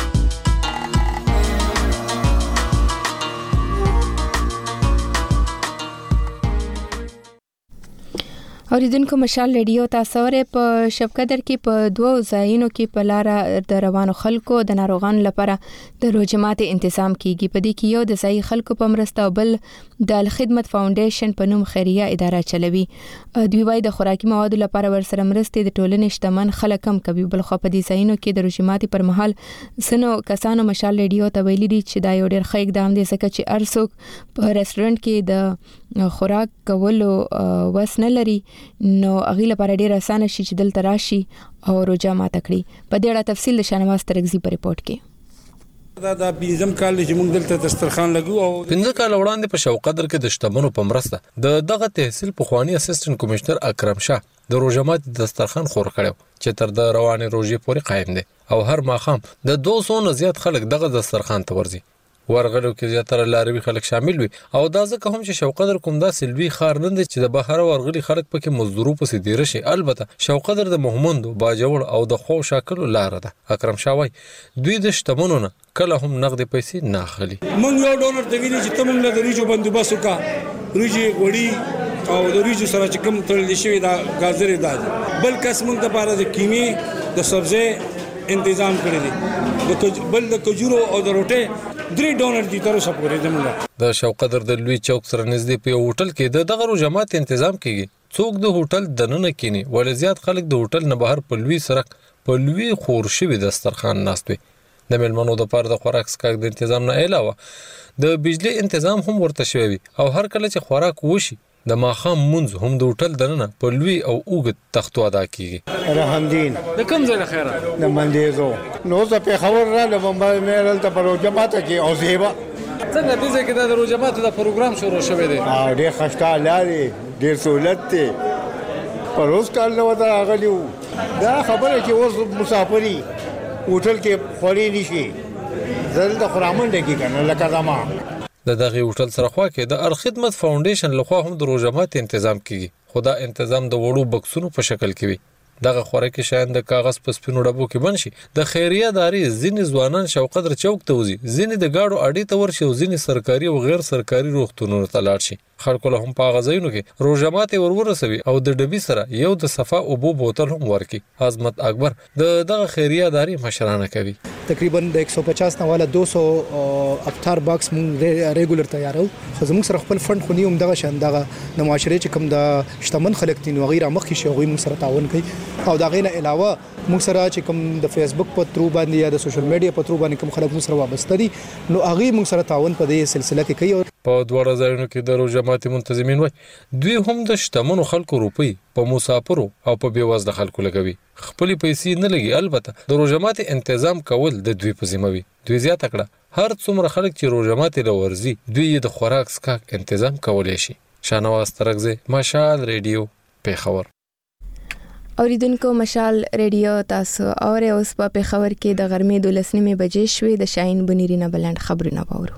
اوریدونکو مشال ریډیو تاسو ورې په شپقدر کې په دوه ځایونو کې په لار د روانو خلکو د ناروغانو لپاره د روجمات تنظیم کیږي. په دې کې یو د ځای خلکو په مرسته او بل د الخدمت فاونډیشن په نوم خیریه اداره چلوي. دوی وايي د خوراکي موادو لپاره ورسره مرستې د ټولنې شتمن خلک هم کوي. بل خو په دې ځایونو کې د روجمات پر مهال سنو کسانو مشال ریډیو ته ویلي دي چې دا یو ډېر ښه اقدام دی ځکه چې ارڅوک په ریسټورانټ کې د خوراک کولو وس نه لري نو اغه لپاره ډیر اسانه شي چې دلته راشي او روجا ماته کړي. په دې اړه تفصیل د شانواز ترغزي په ریپورت کې. دا د بنظم کال چې موږ دلته دسترخوان لګو او پنځه کال وړاندې په شوقدر کې د شتمنو په مرسته د دغه تحصیل په خواني اسسټنټ کمشنر اکرم شاه د روجمات دسترخوان خور کړو چې تر د رواني روزي پورې قائم دي او هر ماخام د دوه سوه نه زیات خلک دغه دسترخوان ته ورځي. ورغلو کې زیاتره لاروي خلک شامل وي او دا ځکه هم چې شوقدر کوم دا سلوي خار نه دي چې د بهر ورغلي خلک پکې مزدورو پسې دی رشي. البته شوقدر د محمد باجوړ او د خو شاکلو لار ده. اکرم شاوي دوی د شتمنو نه کله هم نقد پیسې نه اخلي. مونږ یو ډونر ته ویلي چې تمنګ له ریجو بندوبست وکا ریجی وړي او د ریجو سره چې کوم تړل شي دا غازر داد بل کس مونږ د پاره د کیمي د سبزی تنظیم کړی دی د بل د کجورو او د روټه درې ډونر دي تر اوسه پورې زموږ. د شوقدر د لوی چوک سره نږدې په هوټل کې د دغه روجمات تنظیم کیږي. څوک د هوټل دننه کینی ولې زیات خلک د هوټل نه بهر په لوی سرک په لوی خور شوی دسترخوان ناست وي. د ملمنو د پاره د خوراک سکاک د تنظیم نه علاوه د بجلی تنظیم هم ورته شوی وي او هر کله چې خوراک وشي د ماخام منځ هم د هوټل دننه په لوی او اوږد تختو ادا کیږي. رحمدین د کوم ځای خیره د مندیزو نو زه په خبر را د بمبای مېرل ته په روجمات کې او زیبا څنګه دې ځای کې د روجمات د پروګرام شروع شوی دی او ډېر خشته لاري ډېر سہولت دی پر اوس کال نو دا غلیو دا خبره چې اوس مسافری هوټل کې خوري نشي زل د خرامن دکی کنه لکه زما د دغه هوټل سره خوا کې د الخدمت فاونډیشن لخوا هم د روجمات تنظیم کیږي. خو دا تنظیم د وړو بکسونو په شکل کې وي. دغه خوراکي شیان د کاغذ په سپینو ډبو کې بنشي. د خیریه داري ځینې ځوانان شوقدر چوک ته وځي ځینې د گاډو اډې ته ورشي او ځینې سرکاري او غیر سرکاري روغتونونو ته لاړ شي. خلکو له هم په غزاینو کې روجمات ورورسوي او د ډبي سره یو د صفا او بو بوتل هم ورکي. عظمت اکبر د دغه خیریه داري مشرانه کوي. تقریبا د एक सौ पचास نه والا دو سو افطار باکس مونږ ریګولر تیارو خو زموږ سره خپل فند خو نیوم دغه شان دغه د معاشري چې کوم د شتمن خلک دي نو غیر مخکې شي غوي موږ سره تعاون کوي او دا غینه علاوه موږ سره چې کوم د فیسبوک په ترو باندې یا د سوشل میډیا په ترو باندې کوم خلک موږ سره وابسته دي نو هغه موږ سره تعاون په دې سلسله کې کوي. په دوه ځایونو کې د روجمات منتظمین وای دوی هم د شتمنو خلکو روپی په مسافرو او په بیوزله خلکو لګوي. خپل پیسې نه لګي. البته د روجمات تنظیم کول د دوی په ذمہ وي. دوی زیاته کړه هر څومره خلک چې روجمات لورزي دوی د خوراک سکاک تنظیم کولای شي. شانواز ترغزي مشال ریډیو پیښور. اوریدونکو مشال ریډیو تاسو اور اوس په پیښور کې د غرمې د لسنیمه بجې شوې د شاهین بنيرینه بلند خبرونه وورو.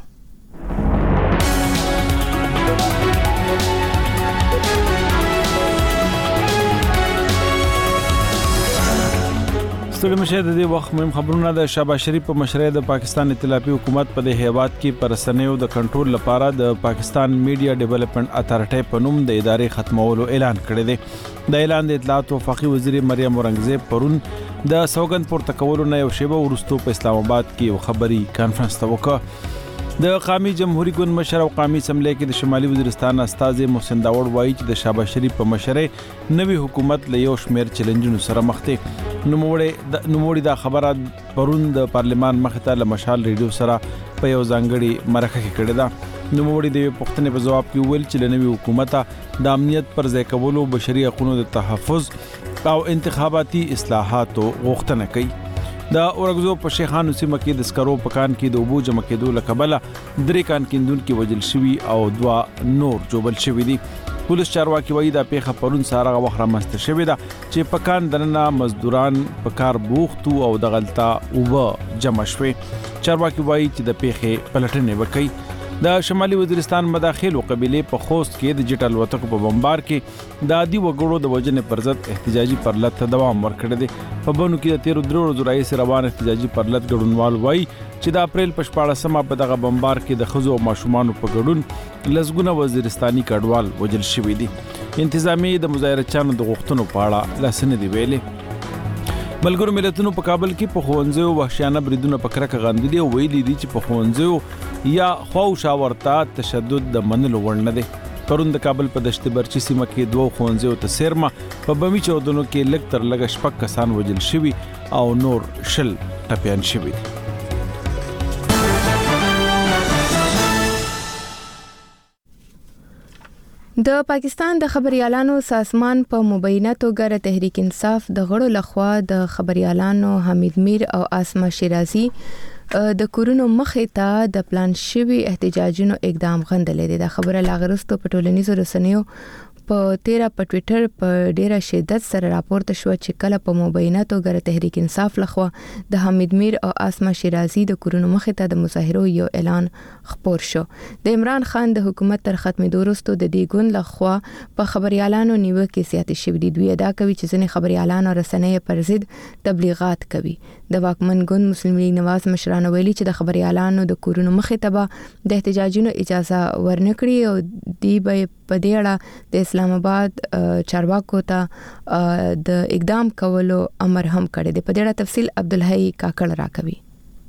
ستړي مشه د دې وخت مهم خبرونه د شهباز شریف په مشرۍ د پاکستان ائتلافي حکومت په د هیواد کې پر رسنیو د کنټرول لپاره د پاکستان میډیا ډیولپمنٹ اتھارټي په نوم د ادارې ختمولو اعلان کړی دی د اعلان د اطلاعات او وفاقي وزیر مریم اورنګزیب پرون د سوګند پورته کولو نه یو شیبه وروسته په اسلام آباد کې یو خبري کانفرنس ته وکړ د قومي جمهوریت ګوند مشر او قومي اسمبلی کې د شمالي وزیرستان استاذ محسن داوړ وایي چې د شهباز شریف په مشرۍ نوي حکومت له یو شمېر چیلنجونو سره مخ دی نوموړي نوموړي دا خبره پرون د پارلمان مخ ته له مشال ریډیو سره په یو ځانګړي مرکه کې کړې ده نوموړي د پښتنې په جواب کې ویل چې نوي حکومت د امنیت پر ځای کولو بشري حقوقو د تحفظ او انتخاباتي اصلاحاتو غوښتنه کوي د اورګزو په شیخانو سیمه کې د سکرو پکان کې د اوبو جمع کېدو لکبله درې کان کیندون کې وجل شوی او دوا نور جوبل شوی دي پولیس چارواکي وایي دا پیښه پرون ساره وخت رامنځته شوې ده چې پکان دننه مزدوران په کار بوختو او د غلطه اوبه جمع شوې چارواکي وایي چې د پیښې پلټنې وکړي د شمالي وزیرستان مداخلو قبيله په خوست کې د جټل وتکو په بمبار کې د عادي وګړو د وجنې پر ضد احتجاجي پرلط دوام ورکړی دی په بونو کې د تیر درو ورځې راهیسې روان احتجاجي پرلط ګډونوال وایي چې د اپریل په شپاړسمه په دغه بمبار کې د ښځو او ماشومانو په ګډون لسګونه وزیرستاني کډوال وجل شوي دي انتظامیه د مظاهرچیانو د غوښتنو په اړه لاسنه دی ویلي ملګرو ملتونو په کابل کې په خوندزو وحشیانه بریدونه په کرکه غندلي او ویلي دي چې په خوندزو یا خواوشا ورته تشدد د منلو وړ نه دی پرون د کابل په دشت برچی سیمه کې دوه خوندزو ته سیرما په بمی چودنو کې لږ تر لږه شپږ کسان وجل شوي او نور شل ټپيان شوي د پاکستان د خبريالانو سازمان په مبینه توګه د تحریک انصاف د غړو لخوا د خبريالانو حمید میر او اسما شیرازي د کورونو مخې ته د پلان شوی احتجاجونو اقدام غندلې ده د خبره لاغرستو په ټولنیزو رسنیو په تیرا په ټوئیټر په ډیره شدت سره راپورته شو چې کله په مبینه توګه تحریک انصاف لخوا د حمید میر او اسما شیرازي د کورونو مخې ته د مظاهرو یو اعلان خپور شو د عمران خان د حکومت تر ختمېدو وروسته د دې ګوند لخوا په خبريالانو نیوکې زیاتې شوې دي دوی ادا کوي چې ځینې خبريالان او رسنۍ پر ضد تبلیغات کوي د واکمن ګوند مسلم لیگ نواز مشرانو ویلي چې د خبريالانو د کورونو مخې ته به د احتجاجونو اجازه ورنکړي او دی به په دې اړه د اسلام آباد چارواکو ته د اقدام کولو امر هم کړی دی په دې اړه تفصیل عبدالحی کاکړ راکوي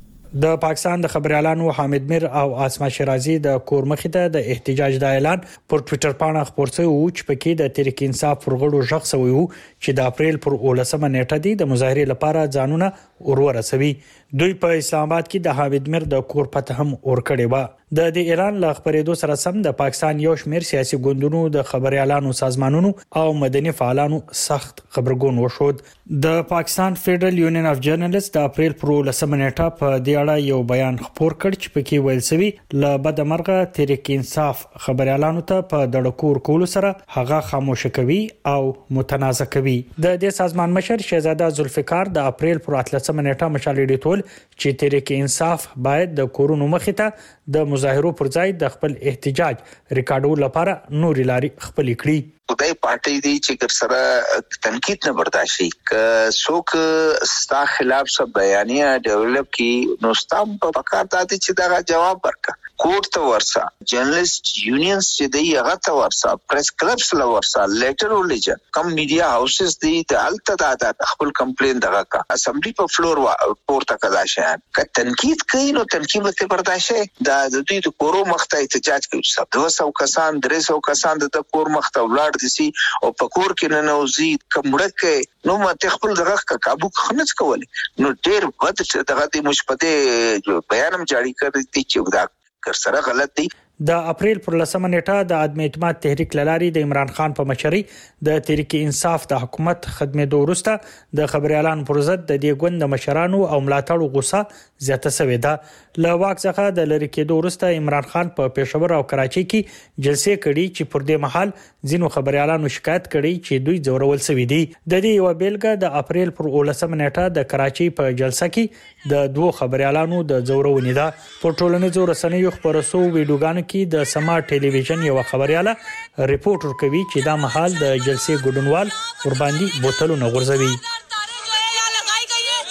د پاکستان د خبريالانو حامد میر او اسما شیرازي د کور مخې ته د احتجاج د اعلان پر ټوئیټر باندې خبر شوی او چې پکې د تحریک انصاف پرغړو شخص ویو چې د اپریل پر اولسمه نیټه دی د مظاهره لپاره ځانونه ورورسوي دوی په اسلام آباد کې د حامد میر د کور پته هم اور کړی و د دې اعلان له خبرېدو سره سم د پاکستان یو شمېر سیاسي ګوندونو د خبريالانو سازمانونو او مدني فعالانو سخت خبرګون وشود د پاکستان فدرل یونین اف جرنالست د اپریل پر لسمه نیټه په دې اړه یو بیان خبر کړ چې پکې ویل شوی ل بد مرغه تحریک انصاف خبريالانو ته په دړکور کول سره هغه خاموش کوي او متنازع کوي د دې سازمان مشر شهزاده ذوالفقار د اپریل پر اتلسمه نیټه مشالې ډیټول چې تحریک انصاف باید د کورونو مخې ته د مظاهرو پر ځای د خپل احتجاج ریکارډو لپاره نوري لاري خپل کړي خدای پارټي دی چې ګر سره تنقید نه برداشت شي ک څوک ستا خلاف څه بیانیه ډیولپ کی نو ستام په پکار داتي چې دا جواب ورکړه کوټ ته ورسا جرنالست یونینز چې دی هغه ته ورسا پریس کلبس لا ورسا لیټر ولېجه کم میډیا هاوسز دی د الته د خپل کمپلین دغه کا اسمبلی په فلور پورته کړه شي ک تنقید کوي نو تنقید ته برداشت شي دا د دوی د کورو مخته احتجاج کوي دوه سوه کسان درې سوه کسان د کور مخته ولاړ دي او پکور کې نه نوزي کمړه نو ماته خپل دغه کابو خنځ کول نو ډېر بد دغه د مشپته بیانم جاری کړی دی چې دا کر سره غلط دی د اپریل پر لسمه نیټه د عدم اعتماد تحریک لاري د عمران خان په مشرۍ د تحریک انصاف د حکومت خدمت ورسته د خبريالانو پر ضد د دې ګوند د مشرانو او ملاتړو غوسه زیاته شوې ده له واک څخه د لری کېدو ورسته عمران خان په پېښور او کراچۍ کې جلسې کړي چې پر دې مهال ځینو خبريالانو شکایت کړي چې دوی ځورول شوی دي د دې یو بیلګه د اپریل پر ولسمه نیټه د کراچۍ په جلسه کې د دوه خبريالانو د ځورونې ده په ټولنیزو رسنیو خبرسو ویډیوګانو کې د سما ټلویزیون یو خبرياله ریپورټ ورکوي چې دا مهال د جلسې ګډونوال ور باندې بوتلونه غورځوي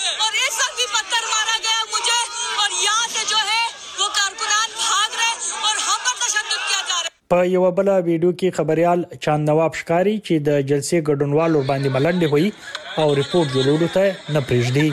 په یو بل ویډیو کې خبريال چاند نواب ښکاری چې د جلسې ګډونوالو باندې ملنډي وي او ریپورت جوړولو ته نه پریږدي.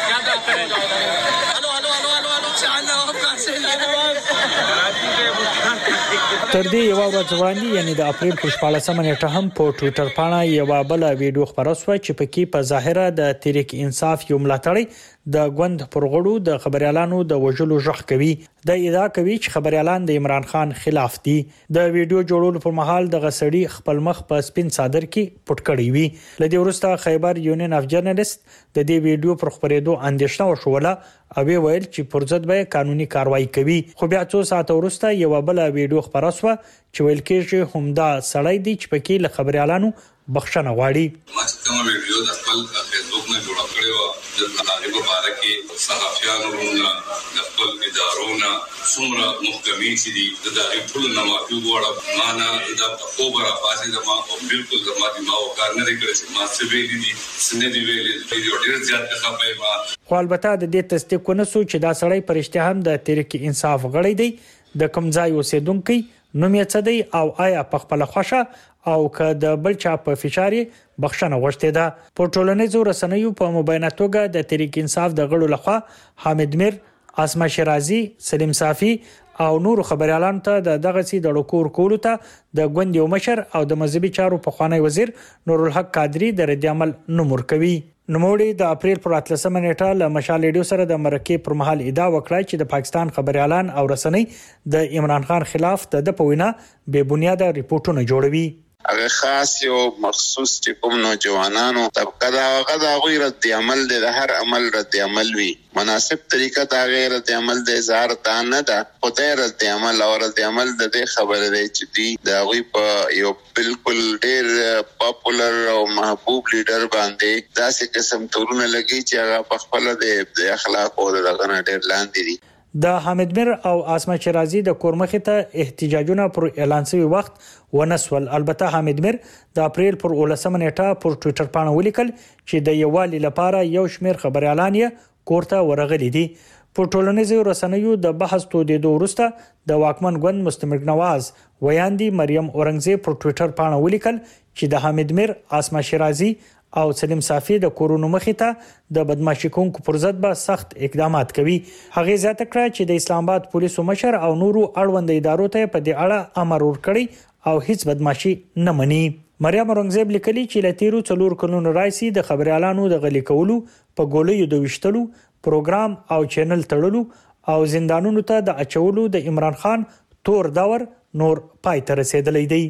تر دې یو ورځ وړاندې یعنی د اپریل په شپاړلسمه نیټه هم په ټوئیټر باندې یو بل ویډیو خبره شوه چې پکې په ظاهره د تحریک انصاف یو ملاتړی د غوند پرغړو د خبريالانو د وژلو ژغ کوي. د ادعا کوي چې خبريالان د عمران خان خلاف دي. د ویډیو جوړولو پر مهال د غسړي خپل مخ په سپین صادر کې پټ کړی وي. لدی ورسته خیبر یونین اف جرنالست د دې ویډیو پر خبرېدو اندېښنه وشوله او ویل چې پر ضد به قانوني کاروایی کوي. خو بیا څو ساعت ورسته یو بل ویډیو خبره شوه چې ویل کېږي همدا سړی دی چې پکې له خبريالانو بخښنه غواړي. کوم ویډیو د خپل فیسبوک نه جوړ کړی و د طالب مبارک صحافیانو ورونه د خپل ادارونو څومره محکمې چې دي د دغه ټول نه معافي وړه معنا د خبره پاسې د ما او بالکل د ما د ما او کار نه کړی چې ما څه ویلي دي سنې دی ویلي ویډیو ډیر زیات خبرې ما خو البته د دې تصدیق ونه سو چې دا سړی پرشته هم د تحریک انصاف غړی دی. د کمزای اوسیدونکو نوم یې څه دی او آیا په خپل خوښه او که د بل چا په فشاري بخښنه غوښتې ده. په ټولنیزو رسنیو په مبینه توګه د تحریک انصاف د غړو لخوا حامد میر، اسما شیرازي، سلیم صافي او نور خبريالانو ته د دغه سي د ډکور کولو ته د غوند یو مشر او د مذهبي چارو په خوانی وزیر نور الحق قادری د رد عمل نمور کوي. نوموړي د اپریل پر اتلسمه نیټه له مشال ریډیو سره د مرکه پر مهال ادعا وکړه چې د پاکستان خبريالان او رسنۍ د عمران خان خلاف د پوینا بے بنیاده ریپورتونه جوړوي. هغه خاص یو مخصوص چې کوم نوجوانانو طبقه دا هغه د غیر رد عمل د هر عمل رد عمل وي مناسب طریقه دا غیر رد عمل د اظهار تا نه ده خدای رد عمل او رد عمل د خبره دی چې دی دا وی په یو بالکل ډیر پاپولر او محبوب لیډر باندې داسې قسم تورونه لګي چې هغه په خپل د اخلاق او د غنډ ډیر لاندې دي. د حامد میر او اسما شیرازي د کورمخه ته احتجاجونه پر اعلان شوی وخت ونسول. البته حامد میر د اپریل پر اولسمه نیټه پر ټوئیټر باندې ولیکل چې د یووالي لپاره یو شمیر خبريالان یې کوړه ورغلي دي. په ټولنیزو رسنیو د بحث تو د دوه د واکمن ګوند مستمر نواز ویاندی مریم اورنګزیب پر ټوئیټر باندې ولیکل چې د حامد میر، اسما شیرازي او سلیم صافي د کورونو مخې ته د بدمعشي کوونکو پر ضد به سخت اقدامات کوي. هغه زیاته کړه چې د اسلام آباد پولیسو مشر او نورو اړوند ادارو ته په دې اړه امر ورکړي او هیڅ بدمعشي نه مني. مریم اورنګزیب لیکلي چې لتیرو څلور کلونو راځي د خبريالانو د غلي کولو په ګولیو د وشتلو پروګرام او چینل تړلو او زندانونو ته د اچولو د عمران خان تور دور نور پای ته رسیدلی دی.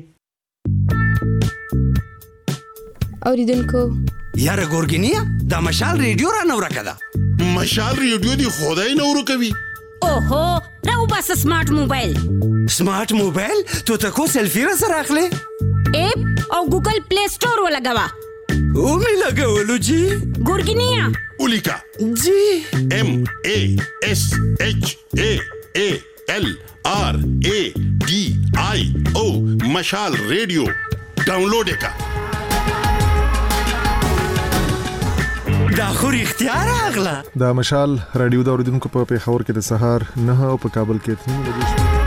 اوریدونکو یاره ګورګینیا د مشال ریډیو را نو راکده مشال ریډیو دی خدای نو ورکوي. اوهو راو بس سمارټ موبایل سمارټ موبایل ته تاسو سلفي را سره اخلي اپ او ګوګل پلی سٹور ولګوا او می لګولو جی ګورګینیا اولیکا جی ام ا اس اچ ا ا ال ار ا ډي آی او مشال ریډیو ډاونلوډ وکړه. دا خو اختیار اغلا دا مشال رادیو دا اوریدونکو په پیښور کې د سهار نه او په کابل کې تنو بجې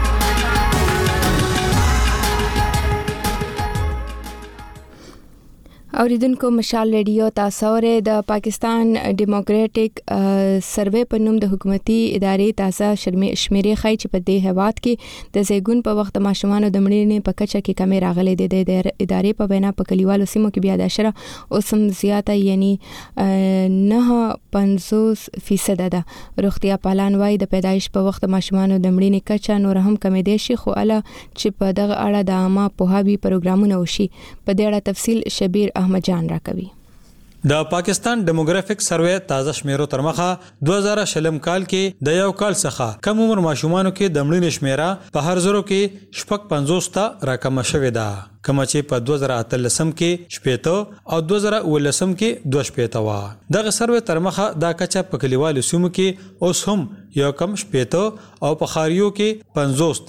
اوریدونکو مشال ریډیو تاسو ورې د پاکستان ډیموکراټک سروې په نوم د حکومتي ادارې تازه شمیرې خای چې په دې هواد کې د زیګون په وخت ماشومان د مړینې په کچه کې کمی راغلي دي. د ادارې په وینا په کلیوالو سیمو کې بیا د شره اوسم زیاته یعنی نه پنځوس فیصد ده. روغتیا پالان وای د پیدایش په وخت ماشومان د مړینې کچه نور هم کمی دي شي خو اله چې په دغه اړه د عامه پوهاوی پروګرامونه وشي. په دې اړه تفصیل شبیر احمد جان راکوي. د پاکستان ډیموګرافیک سروې تازه شمیرو تر مخه دوه زره شلم کال کې د یو کال څخه کم عمر ماشومانو کې د مړینې شمیره په هر زرو کې شپږ پنځوس ته راکمه شوې ده کوم چې په دوه زره اتلسم کې شپېته او دوه زره اوولسم کې دوه شپېته و. دغه سروې تر مخه دا کچه په کلیوالو سیمو کې اوس هم یو کم شپېته او په خاریو کې پنځوس ده.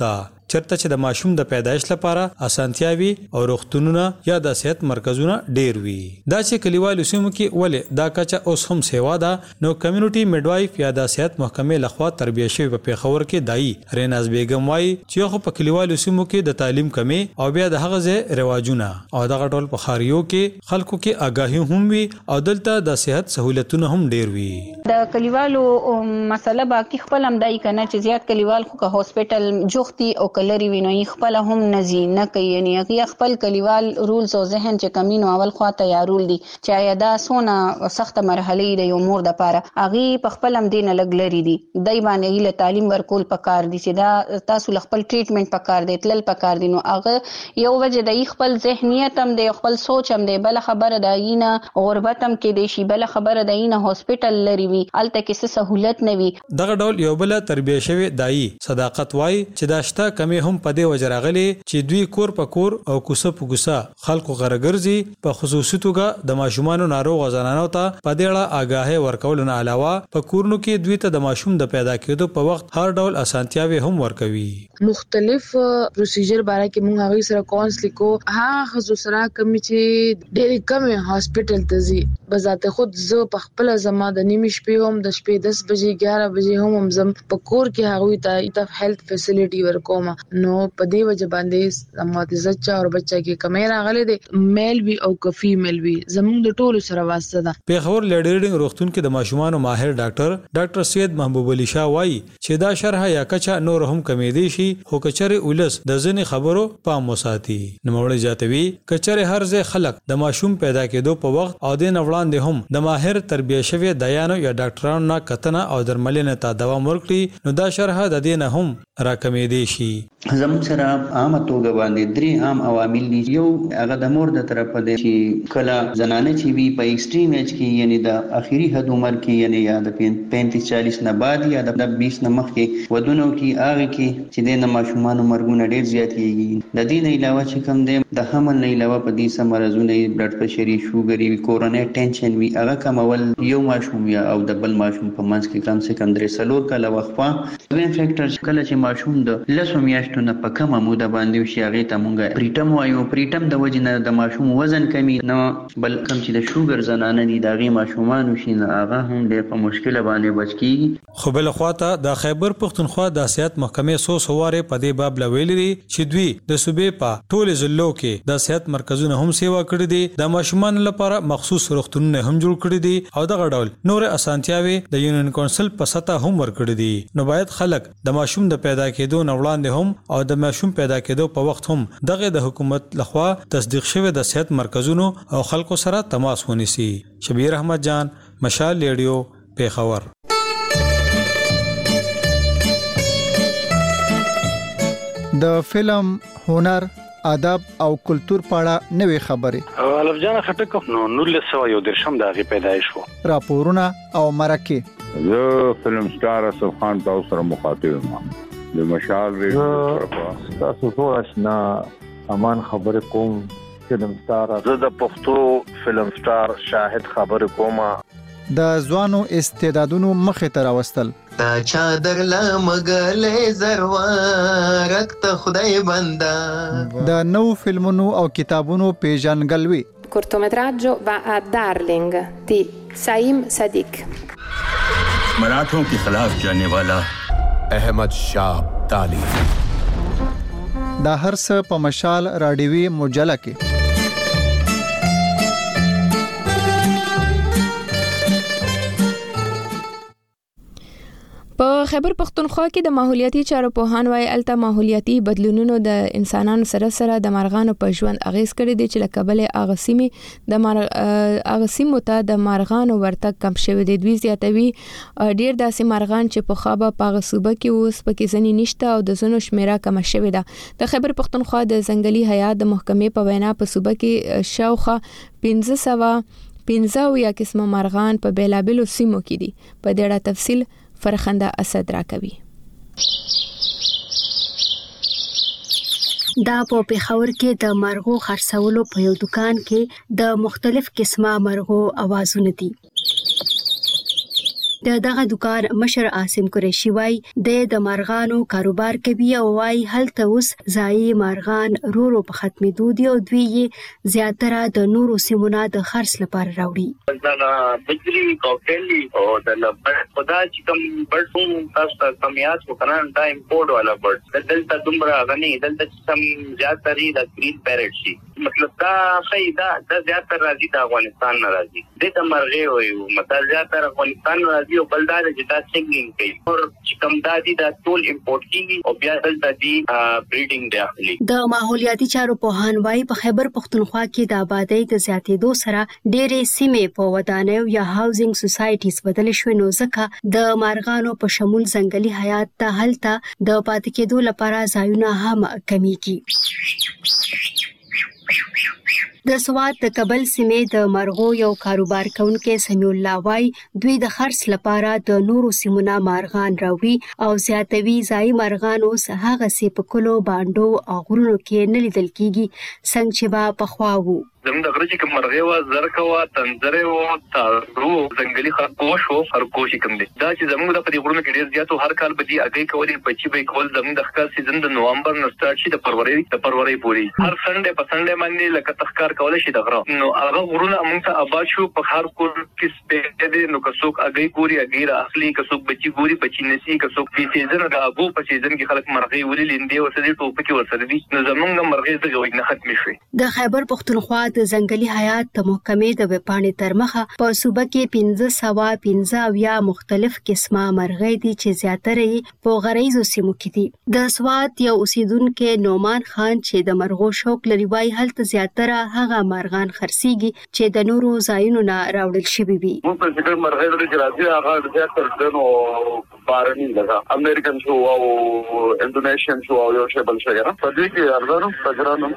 چرته چې د ماشوم د پیدایش لپاره اسانتیاوي او روغتونونه یا د صحت مرکزونه ډیر وي. دا چې کلیوالو سیمو کې ولې دا کچا اوس هم سیوا ده نو کمیونټي میډوایف یا د صحت محکمې لخوا تربیه شوی په پیښور کې دای ریناز بیگم وايي چې خو په کلیوالو سیمو کې د تعلیم کمی او بیا د هغه ځای رواجونه او دغه ټول په خاریو کې خلکو کې آگاهی هم وي او دلته د صحت سہولتونه هم ډیر وي. د کلیوالو مسله باقي خپل هم دای کنه چې زیات کلیوال خو که هاسپټل جوختي او کلری ویني خپل هم نزي نه کوي یعنی هغه خپل کلیوال رولز او ذهن چې کمینو اول خوا تیارول دي چې دا سونه سخت مرحله د یو مور د پاره هغه په خپل هم دینه لګلري دي دای باندې له تعلیم ورکول پکار دي چې دا تاسو خپل ټریټمنټ پکار دی تل پکار دي نو هغه یو وجه د خپل ذهنیت هم د خپل سوچ هم د بل خبره داینه غربت هم کې د شی بل خبره داینه هاسپټل لري وي الته کې څه سہولت نه وي. دغه ډول یو بل تربیه شوی دای صداقت وای چې داشته کمی هم په دې وجه راغلي چې دوی کور په کور او کوسه په کوسه خلکو غرګرځي په خصوصي توګه د ماشومان ناروغ زنانو ته په دې اړه آگاهي ورکول نه علاوه په کورونو کې دوی ته د ماشوم د پیدا کېدو په وخت هر ډول اسانتیاوي هم ورکوي. مختلف پروسیجر باره کې موږ هغه سره کونسل کو هغه خزو سره کمی چې ډېر کم هاسپټل ته ځي بذات خود زه په خپل زما د نیمه شپې هم د شپې دس بجې ګیارہ بجې هم زم په کور کې هغه ته ایت هیلث فیسیلیټي ورکوم نو په دې وجه باندې ماته زچا او بچا کې کمیرا غلې دي میل وی او کفی میل وی زموږ د ټولو سره واسطه ده. پیښور لیډرینګ روغتون کې د ماشومان ماهر ډاکټر ډاکټر سید محبوب علي شاه وایي چې دا شرح یا کچا نور هم کمی دي شي خو کچره ولس د ځنې خبرو پام وساتي. نوموړی جاتوي کچره هر ځای خلک د ماشوم پیدا کېدو په وخت او د نوړاندې هم د ماهر تربیه شوی دایانو یا ډاکټرانو نه کتنه او درملنه ته دوام ورکړي نو دا شرح د دې نه هم راکمې دي شي. زموږ سره عامه توګه باندې درې عام عوامل دي. یو هغه د مور د طرفه دی چې کله زنانه چې وي په ایکستریم ایج کې یعنی د اخیری حد عمر کې یعنی یا د پینتیس چالیس نه بعد یا د بیس نه مخکې ودونو کې هغه کې چې د ماشومان مرګونه ډیر زیاتېږي. د دې نه علاوه چې کوم دی د حمل نه علاوه په دې سم مرزونه بلډ پرشر شوګر کوروني ټینشن وي هغه کمول یو ماشوم یا او د بل ماشوم په منځ کې کم څه کم درې سلور کله وخفه دویم فیکټر کله چې ماشوم د لسو میاشتو نه په کومه موده باندې شي هغه ته مونږه پریټم وایو. پریټم د وجه نه د ماشوم وزن کمی نه بل کم چې د شوګر زنانه دي دغه ماشومان شي نه هغه هم ډېر په مشکله باندې بچ کیږي. خو بل خواته د خیبر پختونخوا د صحت محکمې سو سواره په دې باب لویلري چې دوی د صوبې په ټول ضلعو کې د صحت مرکزونه هم سیوا کړې دي د ماشومان لپاره مخصوص روغتونونه هم جوړ کړي دي او دغه ډول نور اسانتیاوي د یونین کونسل په سطح هم ورکړي دي. نو باید خلک د ماشوم د پیدا کېدو نه وړاندې هم او د ماشوم پیدا کېدو په وخت هم دغه د حکومت لخوا تصدیق شوی د صحت مرکزونو او خلکو سره تماس ونیسي. شبیر احمد جان مشال ریډیو پیښور. د فلم هنر ادب او کلچر پاړه نوې خبرې الف جان خټک نو نور سو یو درشم د غي پیدایش وو راپورونه او مرکه زه فلم سٹار اسف خان تاسو سره مخاطب یم د مشال ریډیو تاسو ټول آشنا امان خبر کوم فلم سٹار زه د پښتو فلم سٹار شاهد خبر کوم د ځوانو استعدادونو مخه ته راوستل تا چادر لمغلې زروارک ته خدای بندا د نو فلمونو او کتابونو پیژنګلوي. cortometraggio va a Darling di Saim Sadiq. मराठों के खिलाफ जाने वाला अहमद शाह ताली. دا هر څه په مشال راډیوي مجله کې په خیبر پختونخوا کې د ماحولیاتي چارو پوهان وايي الته ماحولیاتي بدلونونو د انسانانو سره سره د مرغانو په ژوند اغیز کړی دی چې لکبل اغسیمي د مرغ اغسیمو ته د مرغانو ورتګ کم شوی دی. دوی زیاتوي ډیر داسې مرغان چې په خابه په غصوبه کې اوس پکې ځنی نشته او د زونو شمیره کم شوی ده. د خیبر پختونخوا د ځنګلي حیات د محکمې په وینا په صوبه کې شاوخه پنځه سوه پنځه یا قسمه مرغان په بیلابلو سیمو کې دي. په دې اړه تفصیل فرخنده اسد راکوي. دا په پیښور کې د مرغو خرڅولو په یو دکان کې د مختلف قسمه مرغو اوازونه دي. د دغه دکان مشر عاصم قریشي وای د مارغانو کاروبار کوي او وای هلته اوس ځای مارغان رورو په ختمېدو دي او دوی یې زیاتره د نورو سیمونو د خرڅ لپاره راوړي. دا بجلی کوکلی او د خدا چې کوم برډ تاسو ته کمیات وکړه دا امپورټ والا برډ دلته دومره غني دلته سم زیاتري د گرین پیرټ شي مطلب دا فائدہ د زیاتره راځي د افغانستان نه راځي د تمرغه وي مطلب زیاتره افغانستان نه راځي او بلدار چې دا سنگینګ کوي او چې کوم دادي دا ټول امپورټ کیږي او بیا دلته دی بریډینګ دی اخلي. د ماحولیاتي چارو په هانوای په خیبر پختونخوا کې د آبادی د زیاتېدو سره ډېرې سیمې په ودانیو یا هاوزینګ سوسایټیز بدل شوې نو ځکه د مارغانو په شمول ځنګلي حیات ته هلته د پاتې کېدو لپاره ځایونه هم کمیږي. د سوات د کابل سیمې د مرغو یو کاروبار کوونکي سمیع الله وای دوی د خرڅ لپاره د نورو سیمونو مارغان راوړي او زیاتوي ځای مارغان اوس هغه سي په کلو باندې او غرونو کې نه لیدل کیږي څنګه چې با پخوا وو. زموږ د غره چې کوم مرغه وا زرکه وا تنزره وا تارو ځنګلي خرگوش او خرگوش کوم دي دا چې زموږ د پدې غرونو کې ډیر زیاتو هر کال بدی اگې کولې بچي به کول زموږ د ښکار سیزن د نوامبر نه سٹارټ شي د فروری د فروری پوري هر سنډه په سنډه باندې لکه تخکار کول شي د غره نو هغه غرونه موږ ته آباد شو په هر کور کې سپېټ دي نو کڅوک اگې ګوري اگې را اخلي کڅوک بچي ګوري بچي نسی کڅوک په سیزن د ابو په سیزن کې خلک مرغې ولې لیندې ورسره ټوپکي ورسره دي نو زموږ مرغې د جوړ نه ختم شي. د خیبر پختونخوا د ځنګلي حیات د محکمې د وپاڼې تر مخه په صوبه کې پنځه سوه پنځه اویا مختلف قسمه مرغۍ دي چې زیاتره یې په غریزو سیمو کې دي. د سوات یو اوسیدونکو نومان خان چې د مرغو شوق لري وای هلته زیاتره هغه مارغان خرڅيږي چې د نورو ځایونو نه راوړل شوي وي. موږ په ذکر مرغۍ د راځي هغه زیاتره دنو بارني لګا امریکن شو او انډونیشین شو او یو شی بل شي را په دې کې ارزانو تجربه